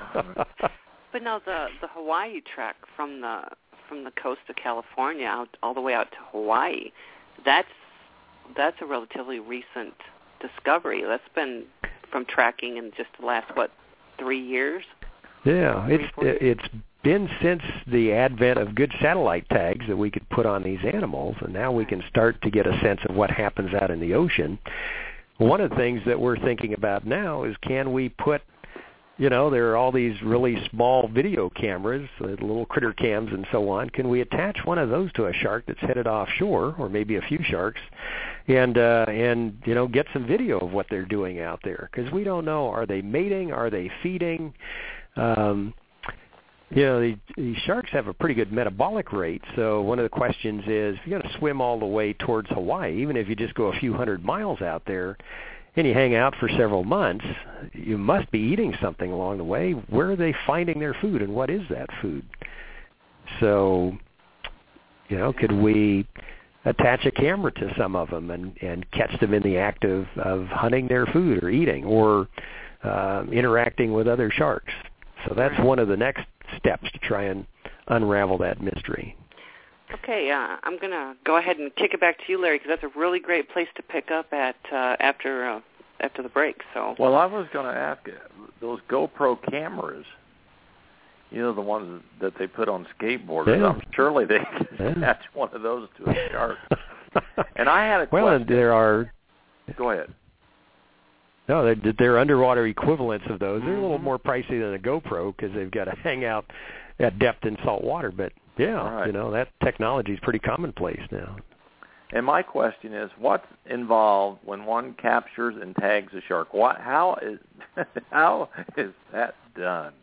But no, the the Hawaii trek from the from the coast of California out all the way out to Hawaii, that's that's a relatively recent discovery. That's been from tracking in just the last what three years. Yeah, it's it's been since the advent of good satellite tags that we could put on these animals, and now we can start to get a sense of what happens out in the ocean. One of the things that we're thinking about now is, can we put, you know, there are all these really small video cameras, uh, little critter cams and so on. Can we attach one of those to a shark that's headed offshore, or maybe a few sharks, and uh, and you know, get some video of what they're doing out there? Because we don't know, are they mating, are they feeding? Um, you know, the, the sharks have a pretty good metabolic rate. So one of the questions is, if you're going to swim all the way towards Hawaii, even if you just go a few hundred miles out there, and you hang out for several months, you must be eating something along the way. Where are they finding their food, and what is that food? So, you know, could we attach a camera to some of them and, and catch them in the act of, of hunting their food or eating, or uh, interacting with other sharks? So that's one of the next steps to try and unravel that mystery. Okay, uh, I'm going to go ahead and kick it back to you, Larry, because that's a really great place to pick up at uh, after uh, after the break. So, well, I was going to ask you, those GoPro cameras, you know, the ones that they put on skateboarders. Yeah. I'm surely they can yeah. attach one of those to a shark. And I had a well, question. Well, there are. Go ahead. No, they're, they're underwater equivalents of those. They're a little more pricey than a GoPro because they've got to hang out at depth in salt water. But, yeah, right. you know, that technology is pretty commonplace now. And my question is, what's involved when one captures and tags a shark? What, how is how is that done?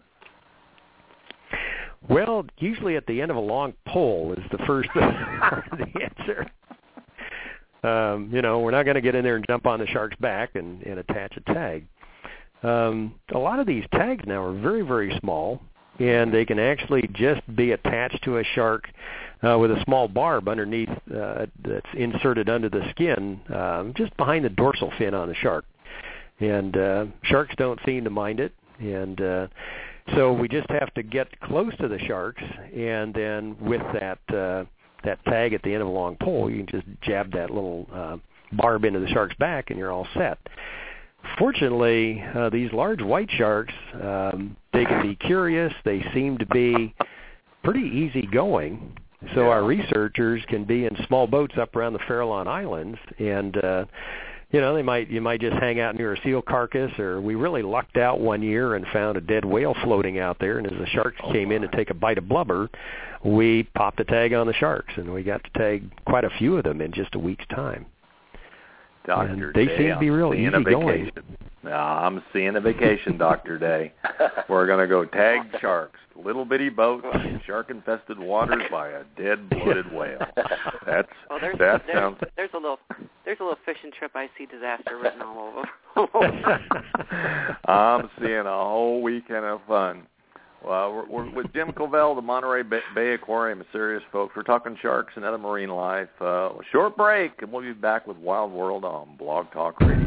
Well, usually at the end of a long pole is the first the answer. Um, you know, we're not going to get in there and jump on the shark's back and, and attach a tag. Um, a lot of these tags now are very, very small, and they can actually just be attached to a shark uh, with a small barb underneath uh, that's inserted under the skin, um, just behind the dorsal fin on the shark. And uh, sharks don't seem to mind it, and uh, so we just have to get close to the sharks, and then with that uh, that tag at the end of a long pole, you can just jab that little uh, barb into the shark's back, and you're all set. Fortunately, uh, these large white sharks, um, they can be curious. They seem to be pretty easygoing. So our researchers can be in small boats up around the Farallon Islands, and uh, you know, they might you might just hang out near a seal carcass. Or we really lucked out one year and found a dead whale floating out there. And as the sharks came in to take a bite of blubber, we popped a tag on the sharks, and we got to tag quite a few of them in just a week's time. Doctor They Day, seem to be real easy going. No, I'm seeing a vacation, Doctor Day. We're going to go tag sharks, little bitty boats, shark-infested waters by a dead bloated whale. That's well, there's, that there's, sounds. There's a little there's a little fishing trip I see disaster written all over. I'm seeing a whole weekend of fun. Well, we're, we're with Jim Covell, the Monterey Bay, Bay Aquarium, serious folks. We're talking sharks and other marine life. Uh, a short break, and we'll be back with Wild World on Blog Talk Radio.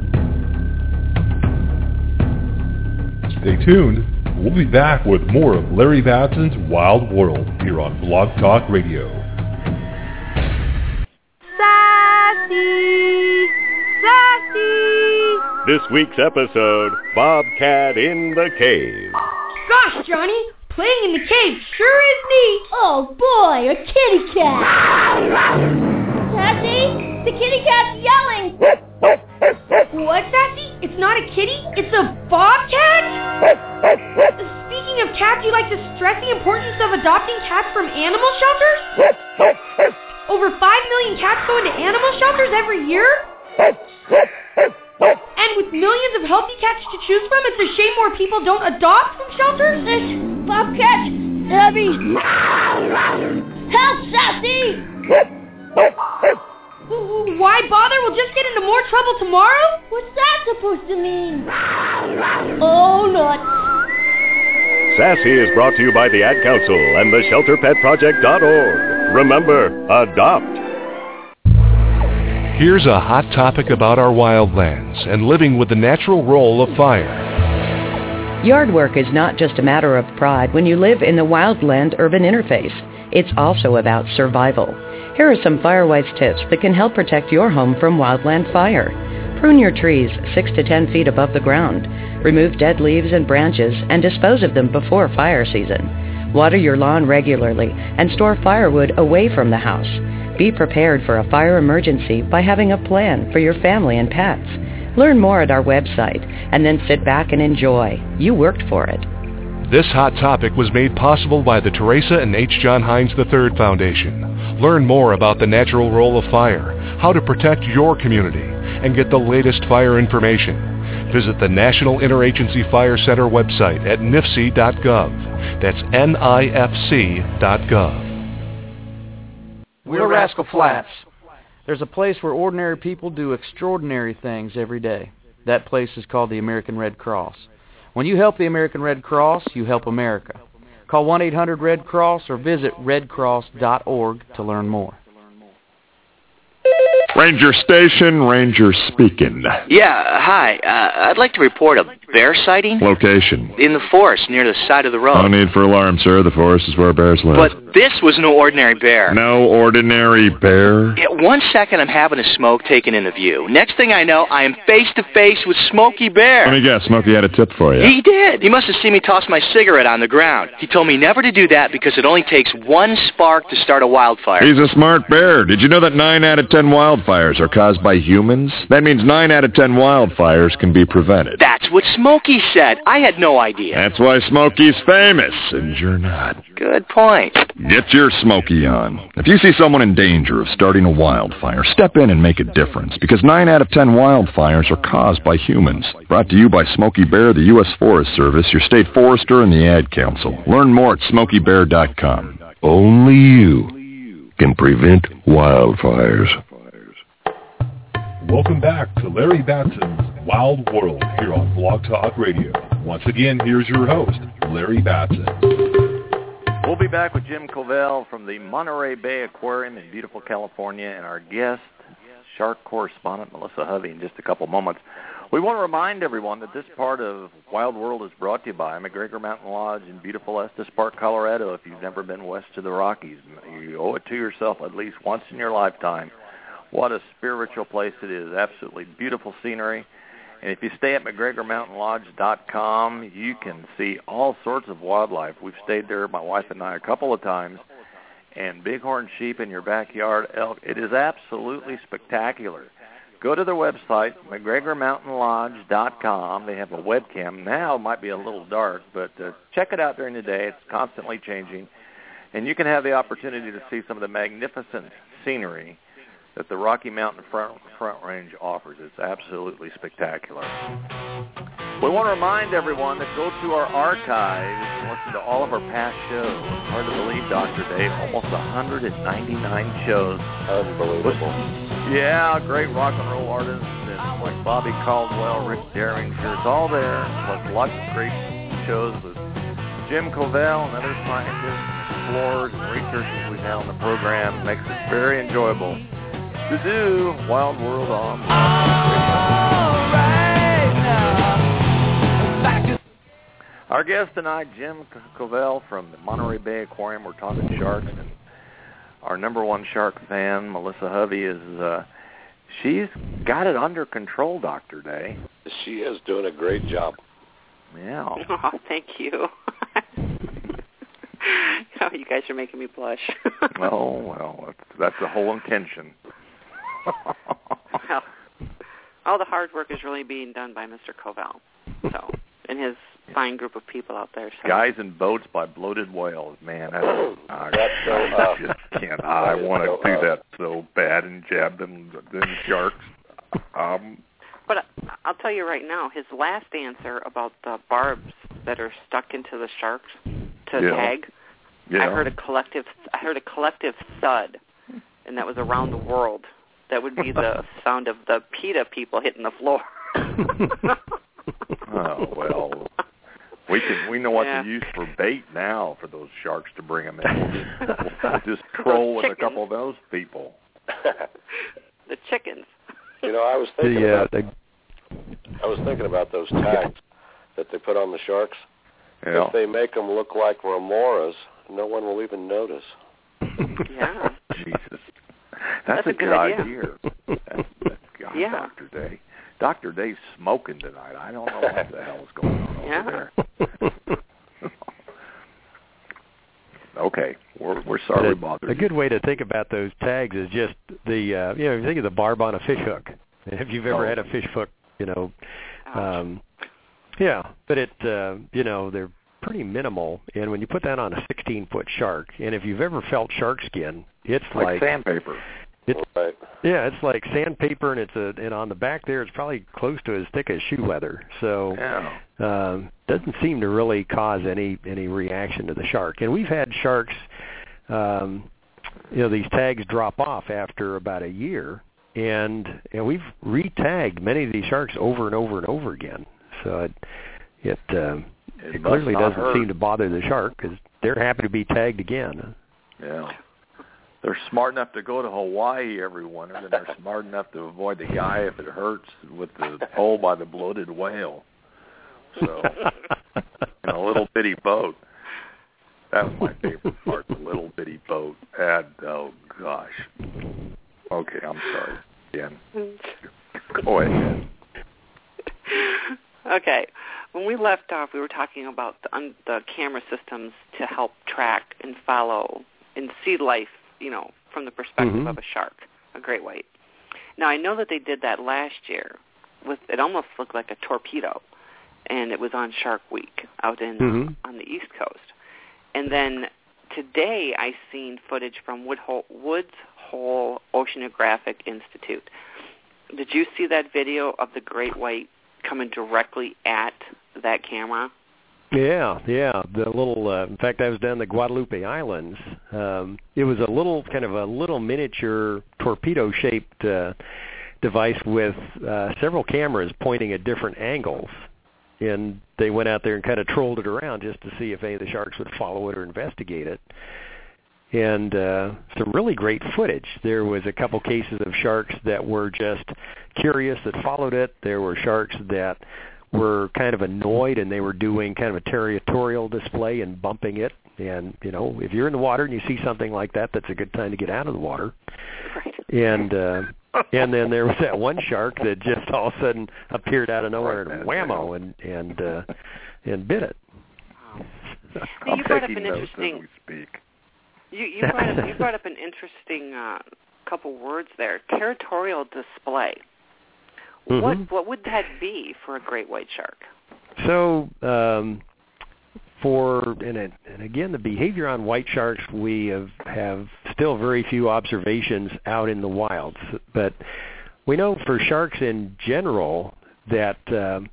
Stay tuned. We'll be back with more of Larry Vatson's Wild World here on Blog Talk Radio. Sassy! Sassy! This week's episode, Bobcat in the Cave. Gosh, Johnny, playing in the cave sure is neat. Oh, boy, a kitty cat. Sassy, the kitty cat's yelling. What, Sassy? It's not a kitty? It's a bobcat? Speaking of cats, you like to stress the importance of adopting cats from animal shelters? Over five million cats go into animal shelters every year? And with millions of healthy cats to choose from, it's a shame more people don't adopt from shelters? This bobcat, Abby. Help, Sassy! Why bother? We'll just get into more trouble tomorrow? What's that supposed to mean? Oh, nuts. Sassy is brought to you by the Ad Council and the shelter pet project dot org. Remember, adopt. Here's a hot topic about our wildlands and living with the natural role of fire. Yard work is not just a matter of pride when you live in the wildland-urban interface. It's also about survival. Here are some Firewise tips that can help protect your home from wildland fire. Prune your trees six to ten feet above the ground. Remove dead leaves and branches and dispose of them before fire season. Water your lawn regularly and store firewood away from the house. Be prepared for a fire emergency by having a plan for your family and pets. Learn more at our website and then sit back and enjoy. You worked for it. This hot topic was made possible by the Teresa and H. John Heinz the third Foundation. Learn more about the natural role of fire, how to protect your community, and get the latest fire information. Visit the National Interagency Fire Center website at N I F C dot gov. That's N I F C dot gov. We're Rascal Flats. There's a place where ordinary people do extraordinary things every day. That place is called the American Red Cross. When you help the American Red Cross, you help America. Call one eight hundred red cross or visit red cross dot org to learn more. Ranger Station, Ranger speaking. Yeah, hi. Uh, I'd like to report a bear sighting. Location? In the forest, near the side of the road. No need for alarm, sir. The forest is where bears live. But this was no ordinary bear. No ordinary bear? Yeah, one second I'm having a smoke taken into view. Next thing I know, I am face to face with Smokey Bear. Let me guess, Smokey had a tip for you. He did. He must have seen me toss my cigarette on the ground. He told me never to do that because it only takes one spark to start a wildfire. He's a smart bear. Did you know that nine out of ten wildfires are caused by humans? That means nine out of ten wildfires can be prevented. That's what Smokey said. I had no idea. That's why Smokey's famous, and you're not. Good point. Get your Smokey on. If you see someone in danger of starting a wildfire, step in and make a difference, because nine out of ten wildfires are caused by humans. Brought to you by Smokey Bear, the U S Forest Service, your state forester, and the Ad Council. Learn more at smokey bear dot com. Only you can prevent wildfires. Welcome back to Larry Batson's Wild World here on Blog Talk Radio. Once again, here's your host, Larry Batson. We'll be back with Jim Covell from the Monterey Bay Aquarium in beautiful California and our guest, shark correspondent Melissa Hovey, in just a couple moments. We want to remind everyone that this part of Wild World is brought to you by McGregor Mountain Lodge in beautiful Estes Park, Colorado. If you've never been west to the Rockies, you owe it to yourself at least once in your lifetime. What a spiritual place it is. Absolutely beautiful scenery. And if you stay at McGregor Mountain Lodge dot com, you can see all sorts of wildlife. We've stayed there, my wife and I, a couple of times. And bighorn sheep in your backyard, elk. It is absolutely spectacular. Go to their website, McGregor Mountain Lodge dot com. They have a webcam. Now it might be a little dark, but uh, check it out during the day. It's constantly changing. And you can have the opportunity to see some of the magnificent scenery that the Rocky Mountain Front, Front Range offers. It's absolutely spectacular. We want to remind everyone to go to our archives and listen to all of our past shows. Hard to believe, Doctor Dave, almost one hundred ninety-nine shows. Unbelievable. Yeah, great rock and roll artists and like Bobby Caldwell, Rick Derringer. It's all there, plus lots of great shows with Jim Covell and other scientists, explorers, and researchers we've had on the program. Makes it very enjoyable to do Wild World on radio. Our guest tonight, Jim Covell from the Monterey Bay Aquarium. We're talking sharks, and our number one shark fan, Melissa Hovey, is uh, she's got it under control, Doctor Day. She is doing a great job. Yeah. Oh, thank you. Oh, you guys are making me blush. Oh, well, that's, that's the whole intention. Well, all the hard work is really being done by Mister Covell, so, and his fine group of people out there. So. Guys in boats by bloated whales, man. That's, I, That's so, uh, I just can't. I want to do that so bad and jab them, them sharks. Um, but I'll tell you right now, his last answer about the barbs that are stuck into the sharks to yeah. tag, yeah. I heard a collective. I heard a collective thud, and that was around the world. That would be the sound of the PETA people hitting the floor. Oh, well, we can we know what yeah. to use for bait now for those sharks to bring them in. We'll just, we'll just troll with a couple of those people. The chickens. You know, I was thinking the, uh, about the... I was thinking about those tags that they put on the sharks. Yeah. If they make them look like remoras, no one will even notice. Yeah. Jesus. That's, That's a, a good, good idea. idea. That's, that's God, Yeah. Doctor Day. Doctor Day's smoking tonight. I don't know what the hell is going on yeah. over there. Okay, we're we're sorry a, we bothered. A good way to think about those tags is just the uh, you know, if you think of the barb on a fish hook. If you've ever oh. had a fish hook, you know, um, yeah, but it uh, you know, they're pretty minimal, and when you put that on a sixteen-foot shark, and if you've ever felt shark skin, it's like, like sandpaper. It's, right. Yeah, it's like sandpaper, and it's a and on the back there, it's probably close to as thick as shoe leather. So, yeah. um, doesn't seem to really cause any any reaction to the shark. And we've had sharks, um, you know, these tags drop off after about a year, and and we've re-tagged many of these sharks over and over and over again. So it it, um, it, it clearly doesn't hurt. seem to bother the shark because they're happy to be tagged again. Yeah. They're smart enough to go to Hawaii every winter, and they're smart enough to avoid the guy if it hurts with the pole by the bloated whale. So, in a little bitty boat. That was my favorite part, the little bitty boat. And, oh, gosh. Okay, I'm sorry. Dan. Go ahead. Okay. When we left off, we were talking about the, un- the camera systems to help track and follow and see life, you know, from the perspective mm-hmm. of a shark, a great white. Now, I know that they did that last year. With it almost looked like a torpedo, and it was on Shark Week out in mm-hmm. uh, on the East Coast. And then today I seen footage from Wood Hole, Woods Hole Oceanographic Institute. Did you see that video of the great white coming directly at that camera? Yeah, yeah. The little, uh, in fact, I was down the Guadalupe Islands. Um, it was a little, kind of a little miniature torpedo-shaped uh, device with uh, several cameras pointing at different angles. And they went out there and kind of trolled it around just to see if any of the sharks would follow it or investigate it. And uh, some really great footage. There was a couple cases of sharks that were just curious that followed it. There were sharks that were kind of annoyed, and they were doing kind of a territorial display and bumping it. And, you know, if you're in the water and you see something like that, that's a good time to get out of the water. Right. And uh, and then there was that one shark that just all of a sudden appeared out of nowhere and whammo and and uh, and bit it. Wow. You brought up an notes interesting. as we speak. You, you brought up you brought up an interesting uh, couple words there. Territorial display. Mm-hmm. What what would that be for a great white shark? So, um, for and, it, and again, the behavior on white sharks, we have, have still very few observations out in the wild. But we know for sharks in general that, um,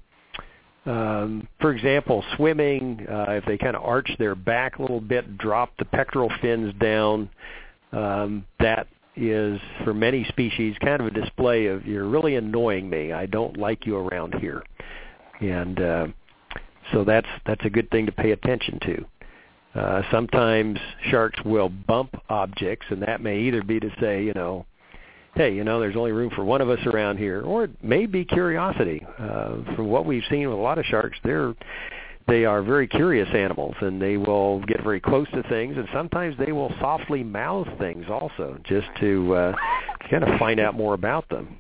um, for example, swimming, uh, if they kind of arch their back a little bit, drop the pectoral fins down, um, that is, for many species, kind of a display of, you're really annoying me. I don't like you around here. And uh, so that's that's a good thing to pay attention to. Uh, sometimes sharks will bump objects, and that may either be to say, you know, hey, you know, there's only room for one of us around here, or it may be curiosity. Uh, from what we've seen with a lot of sharks, they're They are very curious animals, and they will get very close to things, and sometimes they will softly mouth things also, just to uh, kind of find out more about them.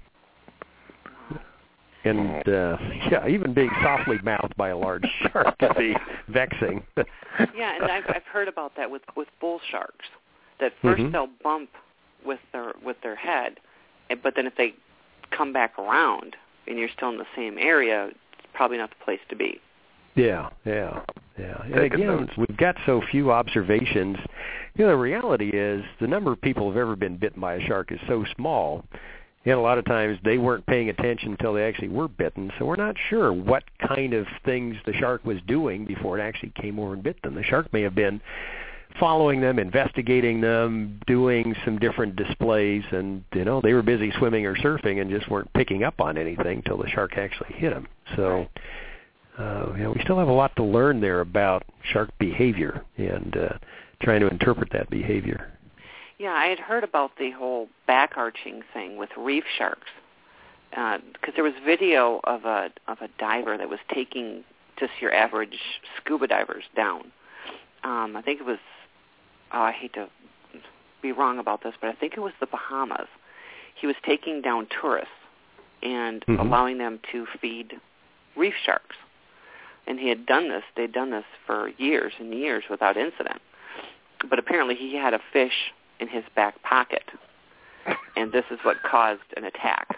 And, uh, yeah, even being softly mouthed by a large shark can be vexing. Yeah, and I've, I've heard about that with, with bull sharks, that first mm-hmm. they'll bump with their with their head, but then if they come back around and you're still in the same area, it's probably not the place to be. Yeah, yeah, yeah. And again, we've got so few observations. You know, the reality is the number of people who have ever been bitten by a shark is so small, and a lot of times they weren't paying attention until they actually were bitten, so we're not sure what kind of things the shark was doing before it actually came over and bit them. The shark may have been following them, investigating them, doing some different displays, and, you know, they were busy swimming or surfing and just weren't picking up on anything until the shark actually hit them. So... Uh, you know, we still have a lot to learn there about shark behavior and uh, trying to interpret that behavior. Yeah, I had heard about the whole back arching thing with reef sharks, because uh, there was video of a of a diver that was taking just your average scuba divers down. Um, I think it was, oh, I hate to be wrong about this, but I think it was the Bahamas. He was taking down tourists and mm-hmm. allowing them to feed reef sharks. And he had done this, they'd done this for years and years without incident. but apparently he had a fish in his back pocket, and this is what caused an attack.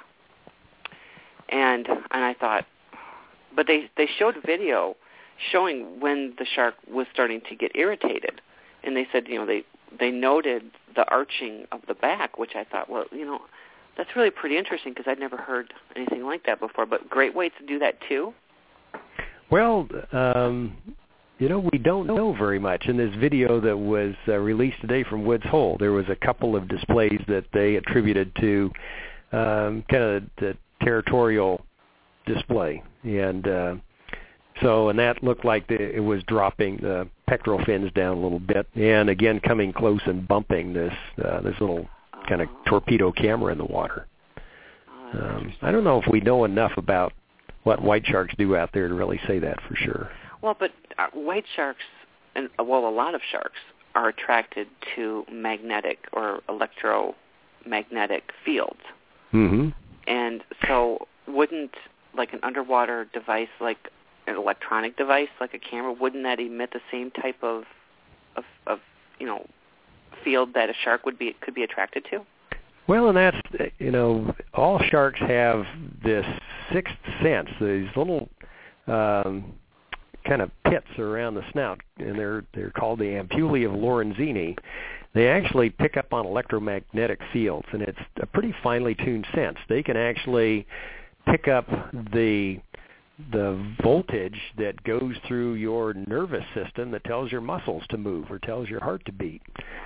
And and I thought, but they they showed video showing when the shark was starting to get irritated, and they said, you know, they they noted the arching of the back, which I thought, well, you know, that's really pretty interesting because I'd never heard anything like that before. But great whites do that too? Well, um, you know, we don't know very much. In this video that was uh, released today from Woods Hole, there was a couple of displays that they attributed to um, kind of the territorial display. And uh, so, and that looked like the, it was dropping the pectoral fins down a little bit, and again coming close and bumping this uh, this little kind of torpedo camera in the water. Um, I don't know if we know enough about what white sharks do out there to really say that for sure. Well, but uh, white sharks, and well, a lot of sharks are attracted to magnetic or electromagnetic fields. Mm-hmm. And so wouldn't, like an underwater device, like an electronic device, like a camera, wouldn't that emit the same type of, of, of you know, field that a shark would be could be attracted to? Well, and that's, you know, all sharks have this sixth sense, these little um, kind of pits around the snout, and they're they're called the ampullae of Lorenzini. They actually pick up on electromagnetic fields, and it's a pretty finely tuned sense. They can actually pick up the the voltage that goes through your nervous system that tells your muscles to move or tells your heart to beat.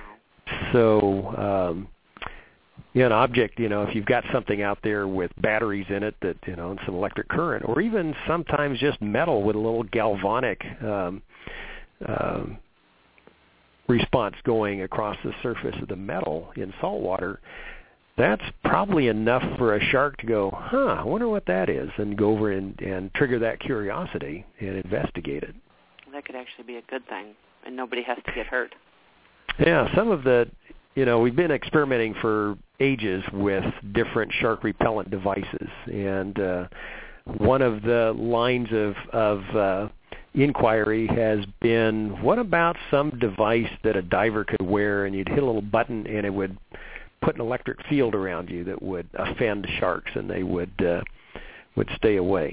So, um, you know, an object, you know, if you've got something out there with batteries in it that, you know, and some electric current, or even sometimes just metal with a little galvanic um, um, response going across the surface of the metal in salt water, that's probably enough for a shark to go, huh, I wonder what that is, and go over and, and trigger that curiosity and investigate it. That could actually be a good thing, and nobody has to get hurt. Yeah, some of the, you know, we've been experimenting for ages with different shark repellent devices, and uh, one of the lines of, of uh, inquiry has been, what about some device that a diver could wear, and you'd hit a little button and it would put an electric field around you that would offend sharks, and they would uh, would stay away.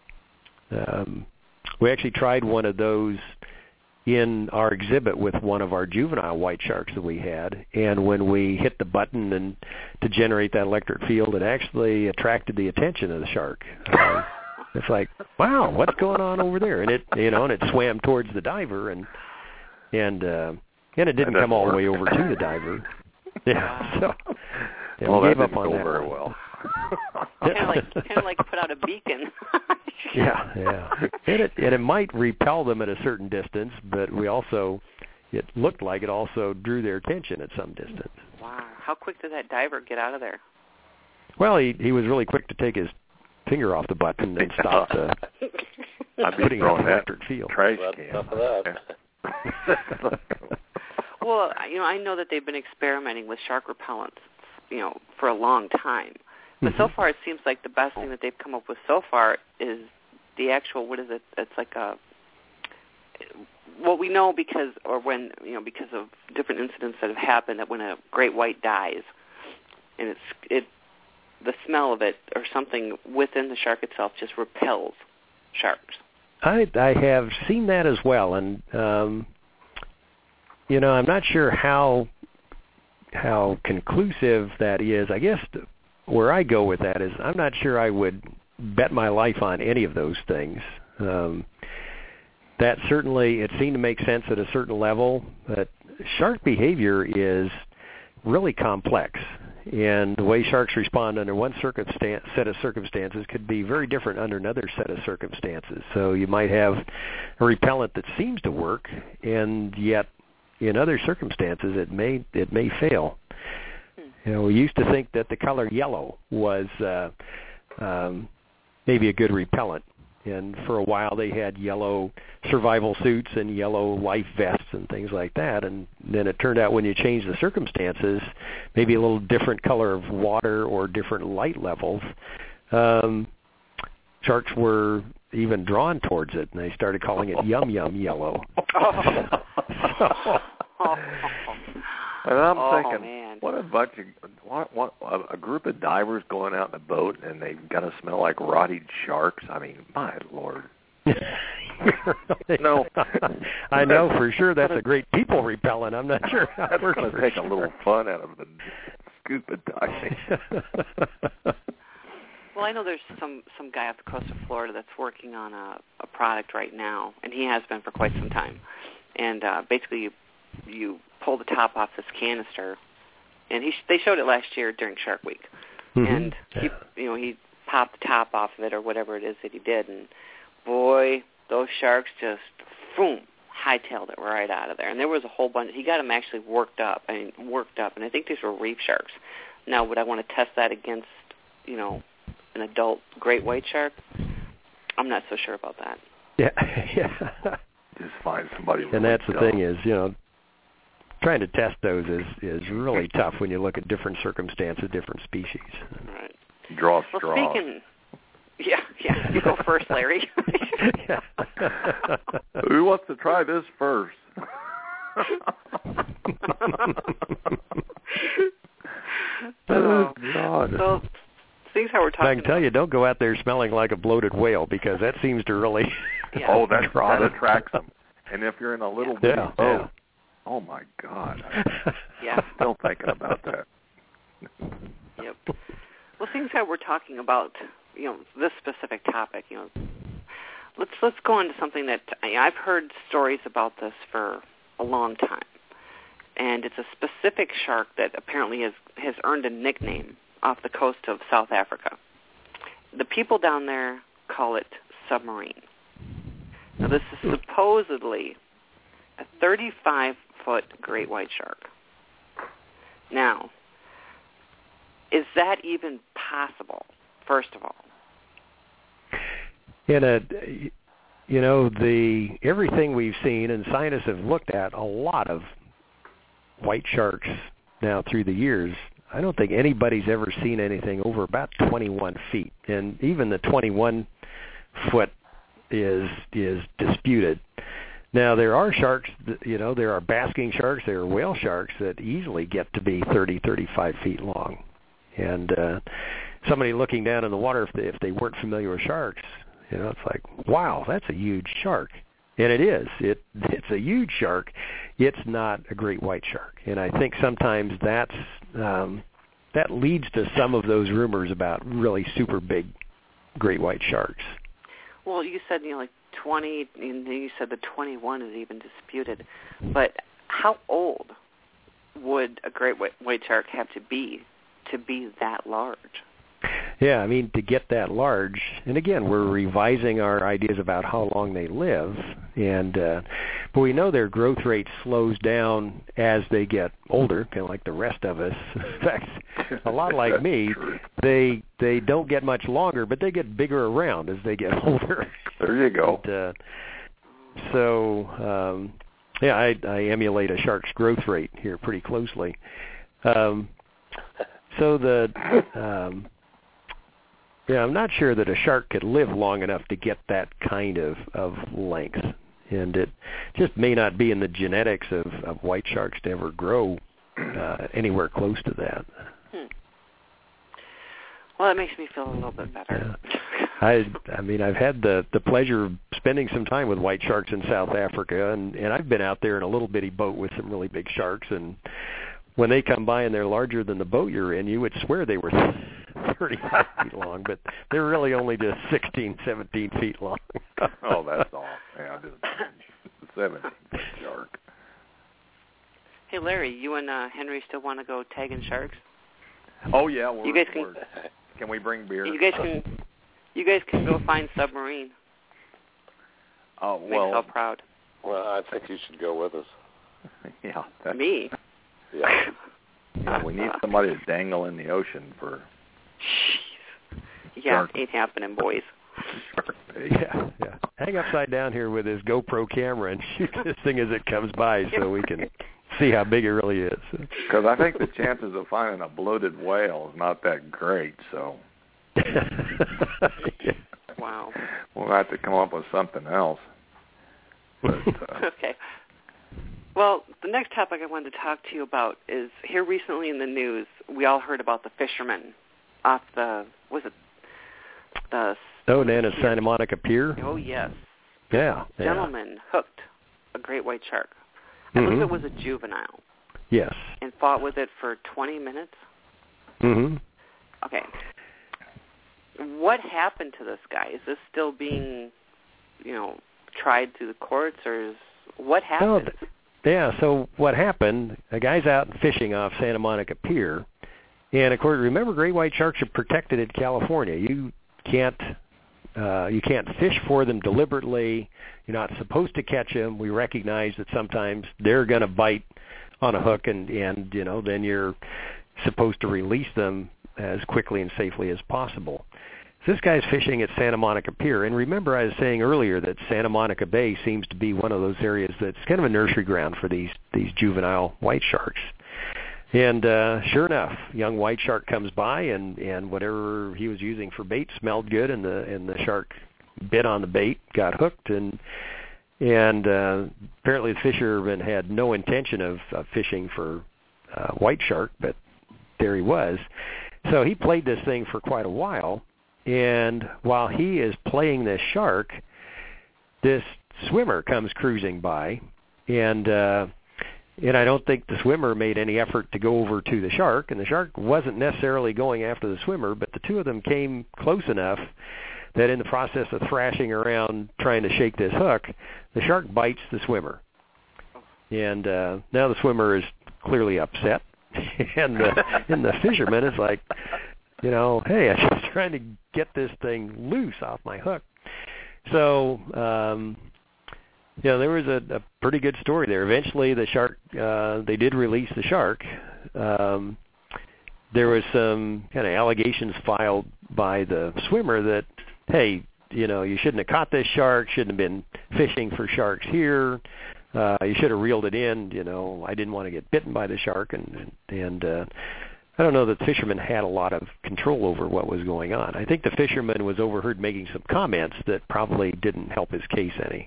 Um, we actually tried one of those in our exhibit with one of our juvenile white sharks that we had, and when we hit the button and to generate that electric field, it actually attracted the attention of the shark. Uh, it's like, wow, what's going on over there? And it, you know, and it swam towards the diver, and and uh, and it didn't come all the way over to the diver. Yeah, so yeah, well, we that gave up didn't on go that very one. well. kind of like kind of like put out a beacon. yeah, yeah, and it and it might repel them at a certain distance, but we also, it looked like it also drew their attention at some distance. Wow, how quick did that diver get out of there? Well, he he was really quick to take his finger off the button and stop the I'd be putting out throwing the that electric field. trash Well, can. enough of that. Well, you know, I know that they've been experimenting with shark repellents, you know, for a long time. But Mm-hmm. so far, it seems like the best thing that they've come up with so far is the actual, what is it? It's like a, well, we know because, or when, you know, because of different incidents that have happened, that when a great white dies, and it's, it, the smell of it or something within the shark itself just repels sharks. I I have seen that as well, and um, you know, I'm not sure how how conclusive that is. I guess where I go with that is I'm not sure I would bet my life on any of those things. Um, that certainly, it seemed to make sense at a certain level, but shark behavior is really complex. And the way sharks respond under one circumstance, set of circumstances could be very different under another set of circumstances. So you might have a repellent that seems to work, and yet in other circumstances it may it may fail. You know, we used to think that the color yellow was uh, um, maybe a good repellent, and for a while they had yellow survival suits and yellow life vests and things like that, and then it turned out when you change the circumstances, maybe a little different color of water or different light levels, um, sharks were even drawn towards it, and they started calling it yum yum yellow. Oh. so, And I'm oh, thinking, man. what a bunch of what, what a group of divers going out in a boat, and they've got to smell like rotted sharks. I mean, my Lord. No, I know for sure that's a great people repellent. I'm not sure how that's it works. going to take a little fun out of the scuba diving. Well, I know there's some some guy off the coast of Florida that's working on a, a product right now, and he has been for quite some time. And uh, basically, you you pull the top off this canister, and he they showed it last year during Shark Week, mm-hmm. and he you know he popped the top off of it or whatever it is that he did, and boy, those sharks just boom hightailed it right out of there. And there was a whole bunch. He got them actually worked up. I mean, worked up, and I think these were reef sharks. Now, would I want to test that against you know an adult great white shark? I'm not so sure about that. Yeah, yeah. Just find somebody. Really and that's the dumb. thing is, you know, trying to test those is is really tough when you look at different circumstances, different species. Right. Draw well, straws. Speaking, yeah, yeah. You go first, Larry. Who wants to try this first? Oh God. So, things how we're talking. I can tell you, don't go out there smelling like a bloated whale because that seems to really. Yeah. Oh, that, that attracts them. And if you're in a little bitty yeah, boat, yeah. oh my God. Yeah. I'm still thinking about that. Yep. Well, seeing how we're talking about, you know, this specific topic, you know, let's let's go on to something that I've heard stories about this for a long time, and it's a specific shark that apparently has has earned a nickname off the coast of South Africa. The people down there call it submarine. Now, this is supposedly a thirty-five foot great white shark. Now, is that even possible, first of all? In a, you know, the everything we've seen, and scientists have looked at a lot of white sharks now through the years. I don't think anybody's ever seen anything over about twenty-one feet, and even the twenty-one foot is is disputed. Now, there are sharks, you know, there are basking sharks, there are whale sharks that easily get to be thirty, thirty-five feet long. And uh, somebody looking down in the water, if they, if they weren't familiar with sharks, you know, it's like, wow, that's a huge shark. And it is. It It's a huge shark. It's not a great white shark. And I think sometimes that's um, that leads to some of those rumors about really super big great white sharks. Well, you said, you know, like twenty, and you said the twenty-one is even disputed. But how old would a great white shark have to be to be that large? Yeah, I mean, to get that large, and again, we're revising our ideas about how long they live, and uh, but we know their growth rate slows down as they get older, kind of like the rest of us. In fact, a lot like me, they they don't get much longer, but they get bigger around as they get older. There you go. And, uh, so, um, yeah, I, I emulate a shark's growth rate here pretty closely. Um, so the um, Yeah, I'm not sure that a shark could live long enough to get that kind of, of length. And it just may not be in the genetics of, of white sharks to ever grow uh, anywhere close to that. Hmm. Well, that makes me feel a little bit better. Yeah. I I mean, I've had the, the pleasure of spending some time with white sharks in South Africa, and, and I've been out there in a little bitty boat with some really big sharks, and when they come by and they're larger than the boat you're in, you would swear they were thirty-five feet long, but they're really only just sixteen, seventeen feet long. Oh, that's all. Yeah, just seventeen feet shark. Hey, Larry, you and uh, Henry still want to go tagging sharks? Oh yeah, we're, you guys can. we're, can we bring beer? You guys can. You guys can go find submarine. Oh Make well. us all proud. Well, I think you should go with us. Yeah. That's, Me. Yeah. Yeah, we need somebody to dangle in the ocean for. Jeez. Yeah, Shark. ain't happening, boys. Shark bait. Yeah, yeah. Hang upside down here with his GoPro camera and shoot this thing as it comes by, so we can see how big it really is. Because I think the chances of finding a bloated whale is not that great, so. Yeah. Wow. We'll have to come up with something else. But, uh, Okay. Well, the next topic I wanted to talk to you about is here recently in the news, we all heard about the fisherman off the, was it the... Oh, down at Santa Monica Pier? Oh, yes. Yeah. This gentleman yeah. hooked a great white shark. I mm-hmm. believe it was a juvenile. Yes. And fought with it for twenty minutes? Mm-hmm. Okay. What happened to this guy? Is this still being, you know, tried through the courts, or is, what happened? Oh, yeah, so what happened, a guy's out fishing off Santa Monica Pier, and of course, remember, great white sharks are protected in California. You can't uh, you can't fish for them deliberately. You're not supposed to catch them. We recognize that sometimes they're going to bite on a hook, and, and, you know, then you're supposed to release them as quickly and safely as possible. So this guy's fishing at Santa Monica Pier, and remember I was saying earlier that Santa Monica Bay seems to be one of those areas that's kind of a nursery ground for these, these juvenile white sharks. And uh, sure enough, young white shark comes by, and, and whatever he was using for bait smelled good, and the and the shark bit on the bait, got hooked, and and uh, apparently the fisherman had no intention of uh, fishing for uh, white shark, but there he was. So he played this thing for quite a while, and while he is playing this shark, this swimmer comes cruising by, and uh, and I don't think the swimmer made any effort to go over to the shark, and the shark wasn't necessarily going after the swimmer, but the two of them came close enough that in the process of thrashing around trying to shake this hook, the shark bites the swimmer. And uh, now the swimmer is clearly upset, and, the, and the fisherman is like, you know, hey, I was trying to get this thing loose off my hook. So, um, you know, there was a, a pretty good story there. Eventually, the shark, uh, they did release the shark. Um, there was some kind of allegations filed by the swimmer that, hey, you know, you shouldn't have caught this shark, shouldn't have been fishing for sharks here. Uh, you should have reeled it in. You know, I didn't want to get bitten by the shark, and and uh, I don't know that the fisherman had a lot of control over what was going on. I think the fisherman was overheard making some comments that probably didn't help his case any.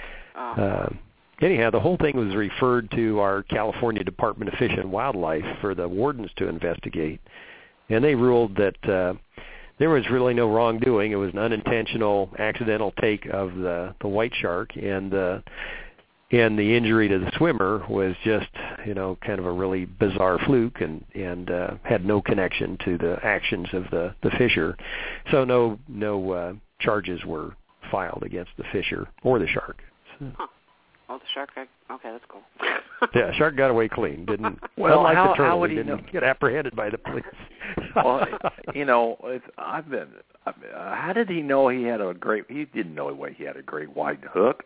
Uh, anyhow, the whole thing was referred to our California Department of Fish and Wildlife for the wardens to investigate, and they ruled that uh, there was really no wrongdoing. It was an unintentional, accidental take of the, the white shark, and uh, and the injury to the swimmer was just, you know, kind of a really bizarre fluke, and and uh, had no connection to the actions of the, the fisher. So no no uh, charges were filed against the fisher or the shark. Huh. Oh, the shark got, okay, that's cool. Yeah, shark got away clean. Didn't well, unlike how, the turtle, how would he he didn't know? get apprehended by the police. Well, you know, it's, I've been. Uh, how did he know he had a great? He didn't know he had a great white hooked.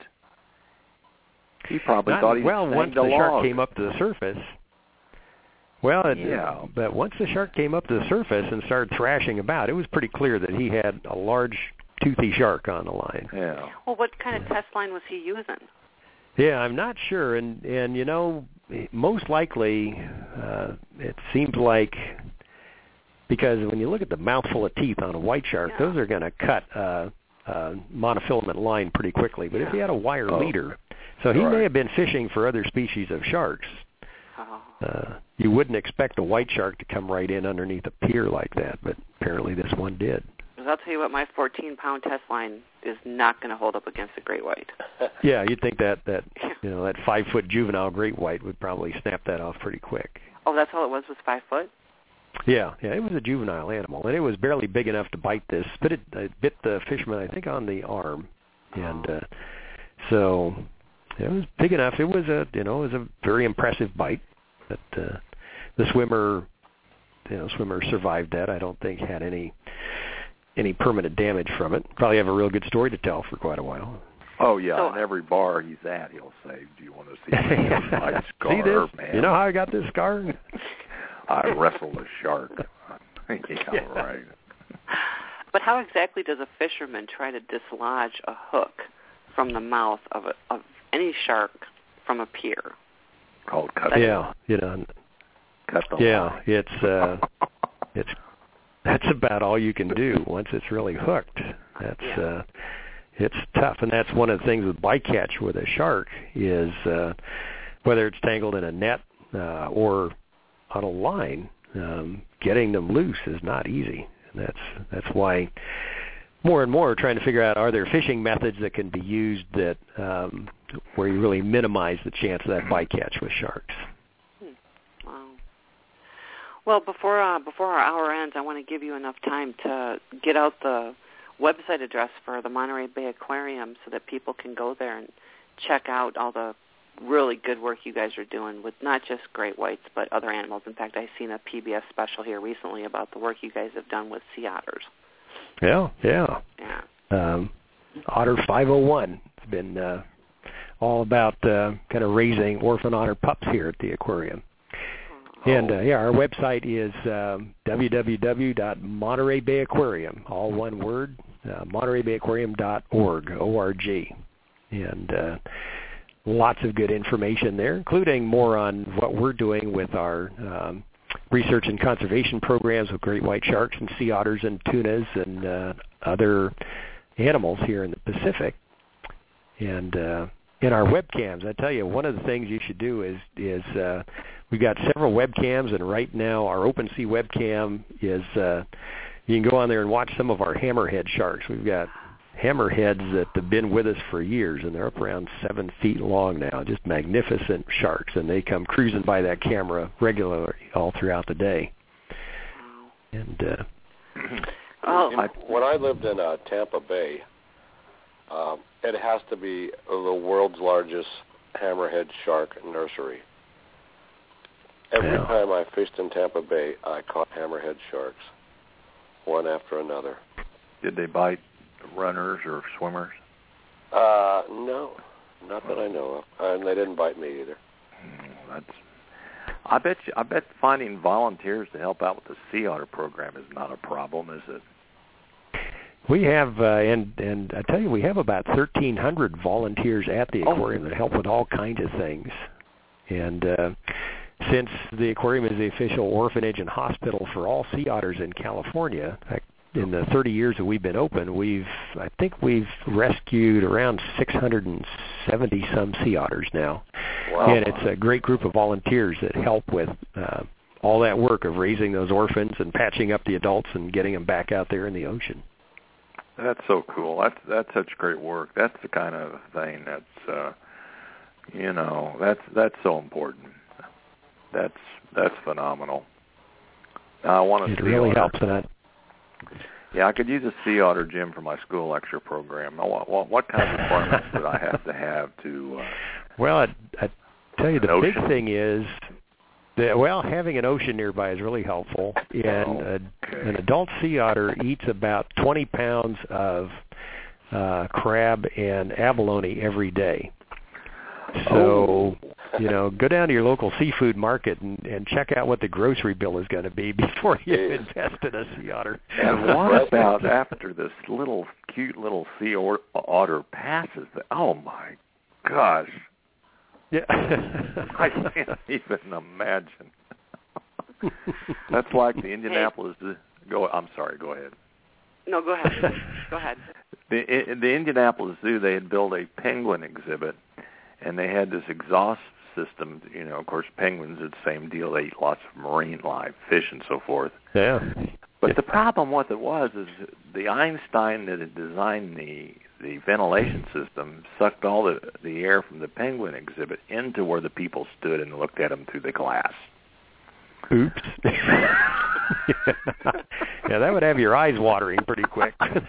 He probably Not, thought he well, once the log. shark came up to the surface. Well, it, yeah. but once the shark came up to the surface and started thrashing about, it was pretty clear that he had a large, toothy shark on the line. Yeah. Well, what kind of test line was he using? Yeah, I'm not sure, and and you know, most likely, uh, it seems like because when you look at the mouthful of teeth on a white shark, yeah. those are going to cut uh, uh, monofilament line pretty quickly. But yeah. if he had a wire oh. leader, so he right. may have been fishing for other species of sharks. Oh. Uh, you wouldn't expect a white shark to come right in underneath a pier like that, but apparently this one did. I'll tell you what, my fourteen-pound test line is not going to hold up against a great white. Yeah, you'd think that that you know that five-foot juvenile great white would probably snap that off pretty quick. Oh, that's all it was, was five foot? Yeah, yeah, it was a juvenile animal, and it was barely big enough to bite this, but it, it bit the fisherman, I think, on the arm, and uh, so it was big enough. It was a you know it was a very impressive bite, but uh, the swimmer, you know, swimmer survived that. I don't think had any. any permanent damage from it. Probably have a real good story to tell for quite a while. Oh, yeah. So, in every bar he's at, he'll say, do you want to see my scar, see this? man? You know how I got this scar? I wrestled a shark. yeah, yeah, right. But how exactly does a fisherman try to dislodge a hook from the mouth of, a, of any shark from a pier? Called cut. Yeah, you know. Cut the yeah, line. it's uh, it's that's about all you can do once it's really hooked. That's yeah. uh, it's tough, and that's one of the things with bycatch with a shark is uh, whether it's tangled in a net uh, or on a line, um, getting them loose is not easy. And that's that's why more and more are trying to figure out, are there fishing methods that can be used that um, where you really minimize the chance of that bycatch with sharks. Hmm. Wow. Well, before uh, before our hour ends, I want to give you enough time to get out the website address for the Monterey Bay Aquarium so that people can go there and check out all the really good work you guys are doing with not just great whites but other animals. In fact, I've seen a P B S special here recently about the work you guys have done with sea otters. Yeah, yeah. Yeah. Um, Otter five oh one. It's been uh, all about uh, kind of raising orphan otter pups here at the aquarium. Oh. And uh, yeah, our website is um, w w w dot monterey bay aquarium, all one word, uh, monterey bay aquarium dot org, O R G. And uh, lots of good information there, including more on what we're doing with our um, research and conservation programs with great white sharks and sea otters and tunas and uh, other animals here in the Pacific. And uh, in our webcams, I tell you, one of the things you should do is is uh, we've got several webcams, and right now our OpenSea webcam is uh, you can go on there and watch some of our hammerhead sharks. We've got hammerheads that have been with us for years, and they're up around seven feet long now, just magnificent sharks, and they come cruising by that camera regularly all throughout the day. And uh, oh. When I lived in uh, Tampa Bay, uh, it has to be the world's largest hammerhead shark nursery. Every yeah. time I fished in Tampa Bay, I caught hammerhead sharks, one after another. Did they bite runners or swimmers? Uh, no, not that I know of, and they didn't bite me either. Mm, that's. I bet you. I bet finding volunteers to help out with the sea otter program is not a problem, is it? We have, uh, and and I tell you, we have about thirteen hundred volunteers at the aquarium oh. that help with all kinds of things. And uh, since the aquarium is the official orphanage and hospital for all sea otters in California, I, in the thirty years that we've been open, we've I think we've rescued around six hundred seventy some sea otters now. Wow. And it's a great group of volunteers that help with uh, all that work of raising those orphans and patching up the adults and getting them back out there in the ocean. That's so cool. That's that's such great work. That's the kind of thing that's uh, you know that's that's so important. That's that's phenomenal. Now, I want to. It really otter. helps. And I, Yeah, I could use a sea otter gym for my school lecture program. What, what, what kind of requirements would I have to have to? Uh, well, I, I tell you, the ocean? big thing is that, well, having an ocean nearby is really helpful. And oh, a, okay. an adult sea otter eats about twenty pounds of uh, crab and abalone every day. So, oh. you know, go down to your local seafood market and, and check out what the grocery bill is going to be before you yeah. invest in a sea otter. And what about after this little cute little sea or, otter passes? The, oh, my gosh. Yeah. I can't even imagine. That's like the Indianapolis. Hey. Go. I'm sorry. Go ahead. No, go ahead. Go ahead. The, the Indianapolis Zoo, they had built a penguin exhibit, and they had this exhaust system. You know, of course, penguins are the same deal. They eat lots of marine live fish and so forth. Yeah. But the problem with it was is the Einstein that had designed the the ventilation system sucked all the the air from the penguin exhibit into where the people stood and looked at them through the glass. Oops. Yeah, that would have your eyes watering pretty quick.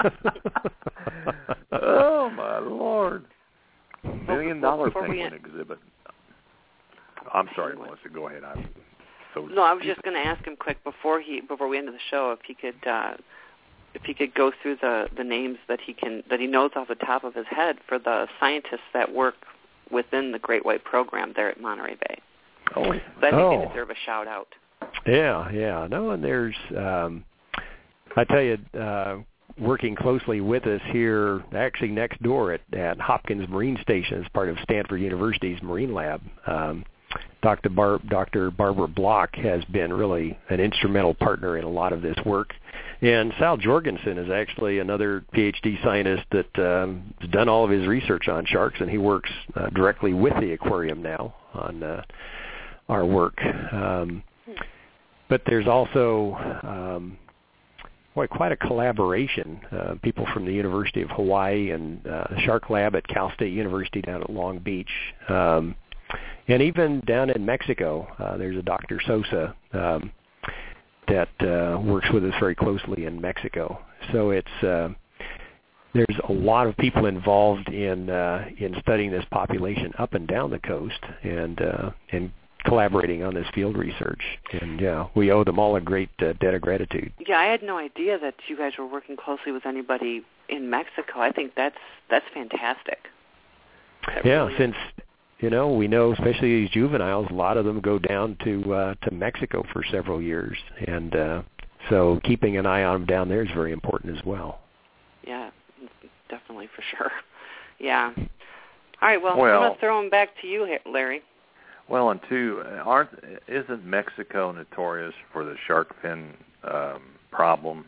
Oh, my Lord. Million dollar Before penguin exhibit. I'm sorry, Melissa. Go ahead. I'm so no, I was just going to ask him quick before he before we ended the show if he could uh, if he could go through the, the names that he can that he knows off the top of his head for the scientists that work within the Great White Program there at Monterey Bay. Oh, so I think oh. they deserve a shout out. Yeah, yeah. No, and there's, um, I tell you, uh, working closely with us here, actually next door at, at Hopkins Marine Station as part of Stanford University's Marine Lab, um, Doctor Bar- Doctor Barbara Block has been really an instrumental partner in a lot of this work. And Sal Jorgensen is actually another PhD scientist that um, has done all of his research on sharks, and he works uh, directly with the aquarium now on uh, our work. Um, but there's also um, quite, quite a collaboration. Uh, people from the University of Hawaii and uh, Shark Lab at Cal State University down at Long Beach. Um, and even down in Mexico, uh, there's a Doctor Sosa um, that uh, works with us very closely in Mexico. So it's uh, there's a lot of people involved in uh, in studying this population up and down the coast, and uh, and collaborating on this field research. And yeah, we owe them all a great uh, debt of gratitude. Yeah, I had no idea that you guys were working closely with anybody in Mexico. I think that's that's fantastic. That yeah, really since you know we know, especially these juveniles, a lot of them go down to uh, to Mexico for several years, and uh, so keeping an eye on them down there is very important as well. Yeah, definitely, for sure. Yeah. All right, well, well I'm going to throw them back to you, Larry. Well, and two, aren't isn't Mexico notorious for the shark fin um, problem?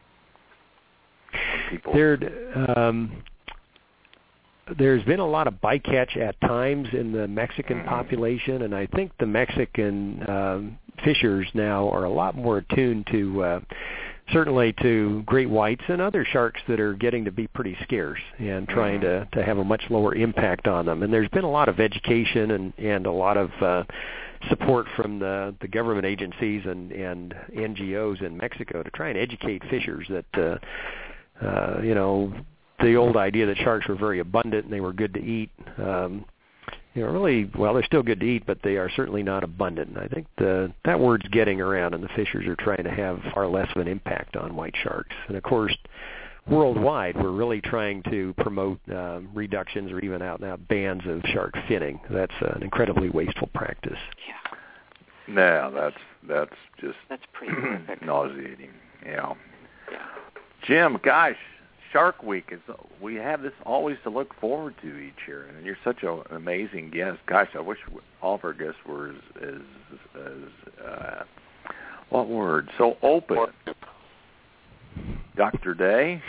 People there, um, there's been a lot of bycatch at times in the Mexican mm-hmm. population, and I think the Mexican um, fishers now are a lot more attuned to, uh, certainly to great whites and other sharks that are getting to be pretty scarce, and trying mm-hmm. to, to have a much lower impact on them. And there's been a lot of education and, and a lot of uh, support from the, the government agencies and, and N G Os in Mexico to try and educate fishers that, uh, uh, you know, the old idea that sharks were very abundant and they were good to eat, um, you know, really, well, they're still good to eat, but they are certainly not abundant. And I think the, that word's getting around, and the fishers are trying to have far less of an impact on white sharks. And, of course, worldwide, we're really trying to promote uh, reductions or even out-and-out bans of shark finning. That's an incredibly wasteful practice. Yeah. No, that's that's just that's pretty perfect. nauseating. Yeah. Yeah. Jim, gosh, Shark Week is we have this always to look forward to each year, and you're such a, an amazing guest. Gosh, I wish all of our guests were as, as, as uh, what word so open. Doctor Day.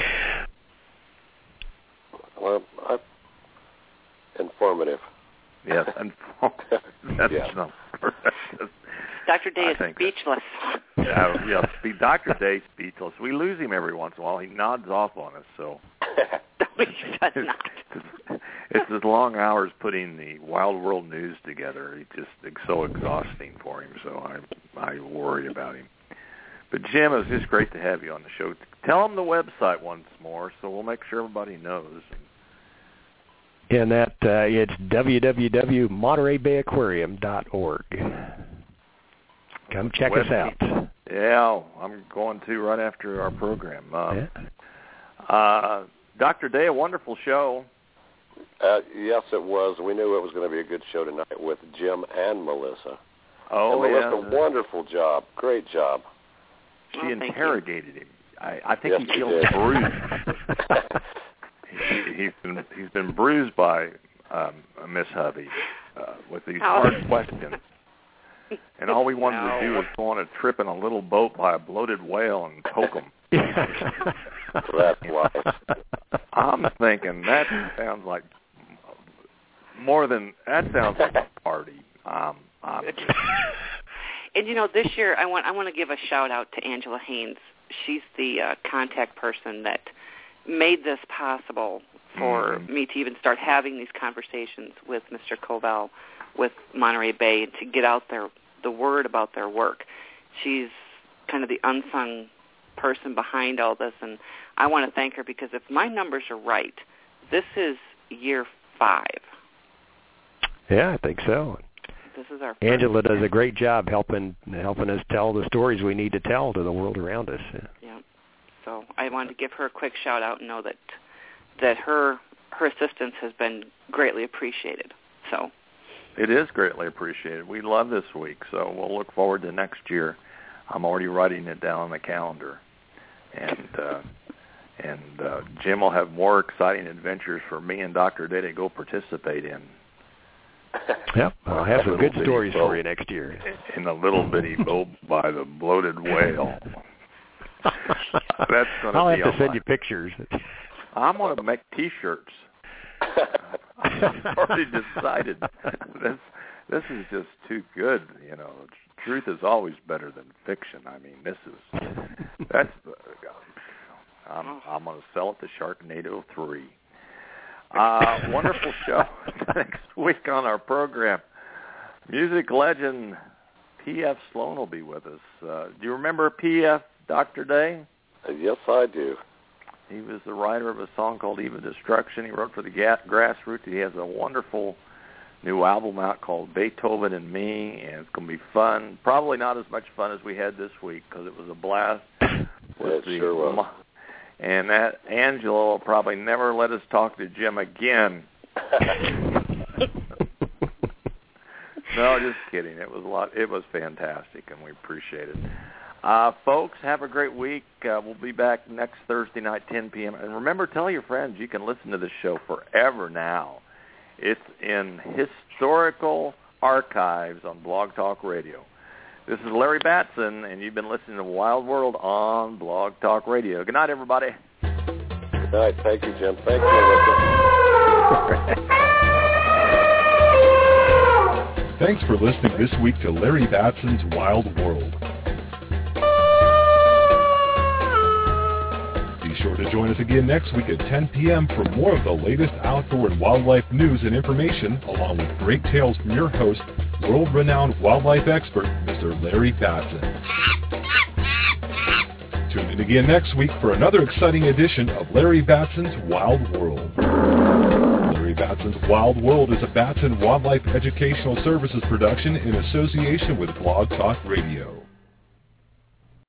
Well, I, informative. Yes, informative. That's yeah. not Doctor Day is think speechless. Uh, yeah, Doctor Day speechless. We lose him every once in a while. He nods off on us. So he does not. It's, it's his long hours putting the Wild World News together. It's just it's so exhausting for him. So I I worry about him. But Jim, it was just great to have you on the show. Tell them the website once more, so we'll make sure everybody knows. And that uh, it's w w w dot monterey bay aquarium dot org. Come check Web- us out. Yeah, I'm going to right after our program. Uh, yeah. uh, Doctor Day, a wonderful show. Uh, yes, it was. We knew it was going to be a good show tonight with Jim and Melissa. Oh, and yeah. Melissa, wonderful job. Great job. She oh, interrogated him. I, I think yes, he feels did. bruised. he, he's been he's been bruised by um, Miss Hubby uh, with these oh. hard questions. And all we wanted no. to do was go on a trip in a little boat by a bloated whale and poke them. That's why. I'm thinking that sounds like more than that sounds like a party. Um, I'm just, and you know, this year I want I want to give a shout out to Angela Haynes. She's the uh, contact person that made this possible for mm-hmm. me to even start having these conversations with Mister Covell, with Monterey Bay, and to get out there the word about their work. She's kind of the unsung person behind all this, and I want to thank her because if my numbers are right, this is year five. Yeah, I think so. This is our first Angela does a great job helping helping us tell the stories we need to tell to the world around us. Yeah. yeah. So I wanted to give her a quick shout out and know that that her her assistance has been greatly appreciated. So it is greatly appreciated. We love this week, so we'll look forward to next year. I'm already writing it down on the calendar, and uh, and uh, Jim will have more exciting adventures for me and Doctor Day to go participate in. Yep, I'll have some good stories for you next year. In a little bitty boat by the bloated whale. That's going to I'll be have to send my... you pictures. I'm going to make T-shirts. I've already decided. This this is just too good. You know, truth is always better than fiction. I mean, this is that's. I'm I'm going to sell it to Sharknado three. Uh, wonderful show next week on our program. Music legend P F Sloan will be with us. Uh, do you remember P F, Doctor Day? Uh, yes, I do. He was the writer of a song called Eve of Destruction. He wrote for the Ga- Grassroots. He has a wonderful new album out called Beethoven and Me, and it's going to be fun. Probably not as much fun as we had this week because it was a blast. It sure was. And that Angela will probably never let us talk to Jim again. No, just kidding. It was a lot. It was fantastic, and we appreciate it. Uh, folks, have a great week. Uh, we'll be back next Thursday night, ten p.m. And remember, tell your friends you can listen to this show forever now. It's in historical archives on Blog Talk Radio. This is Larry Batson, and you've been listening to Wild World on Blog Talk Radio. Good night, everybody. Good night. Thank you, Jim. Thank you, Alyssa. Thanks for listening this week to Larry Batson's Wild World. Be sure to join us again next week at ten p.m. for more of the latest outdoor and wildlife news and information, along with great tales from your host, world-renowned wildlife expert, Mister Larry Batson. Tune in again next week for another exciting edition of Larry Batson's Wild World. Larry Batson's Wild World is a Batson Wildlife Educational Services production in association with Blog Talk Radio.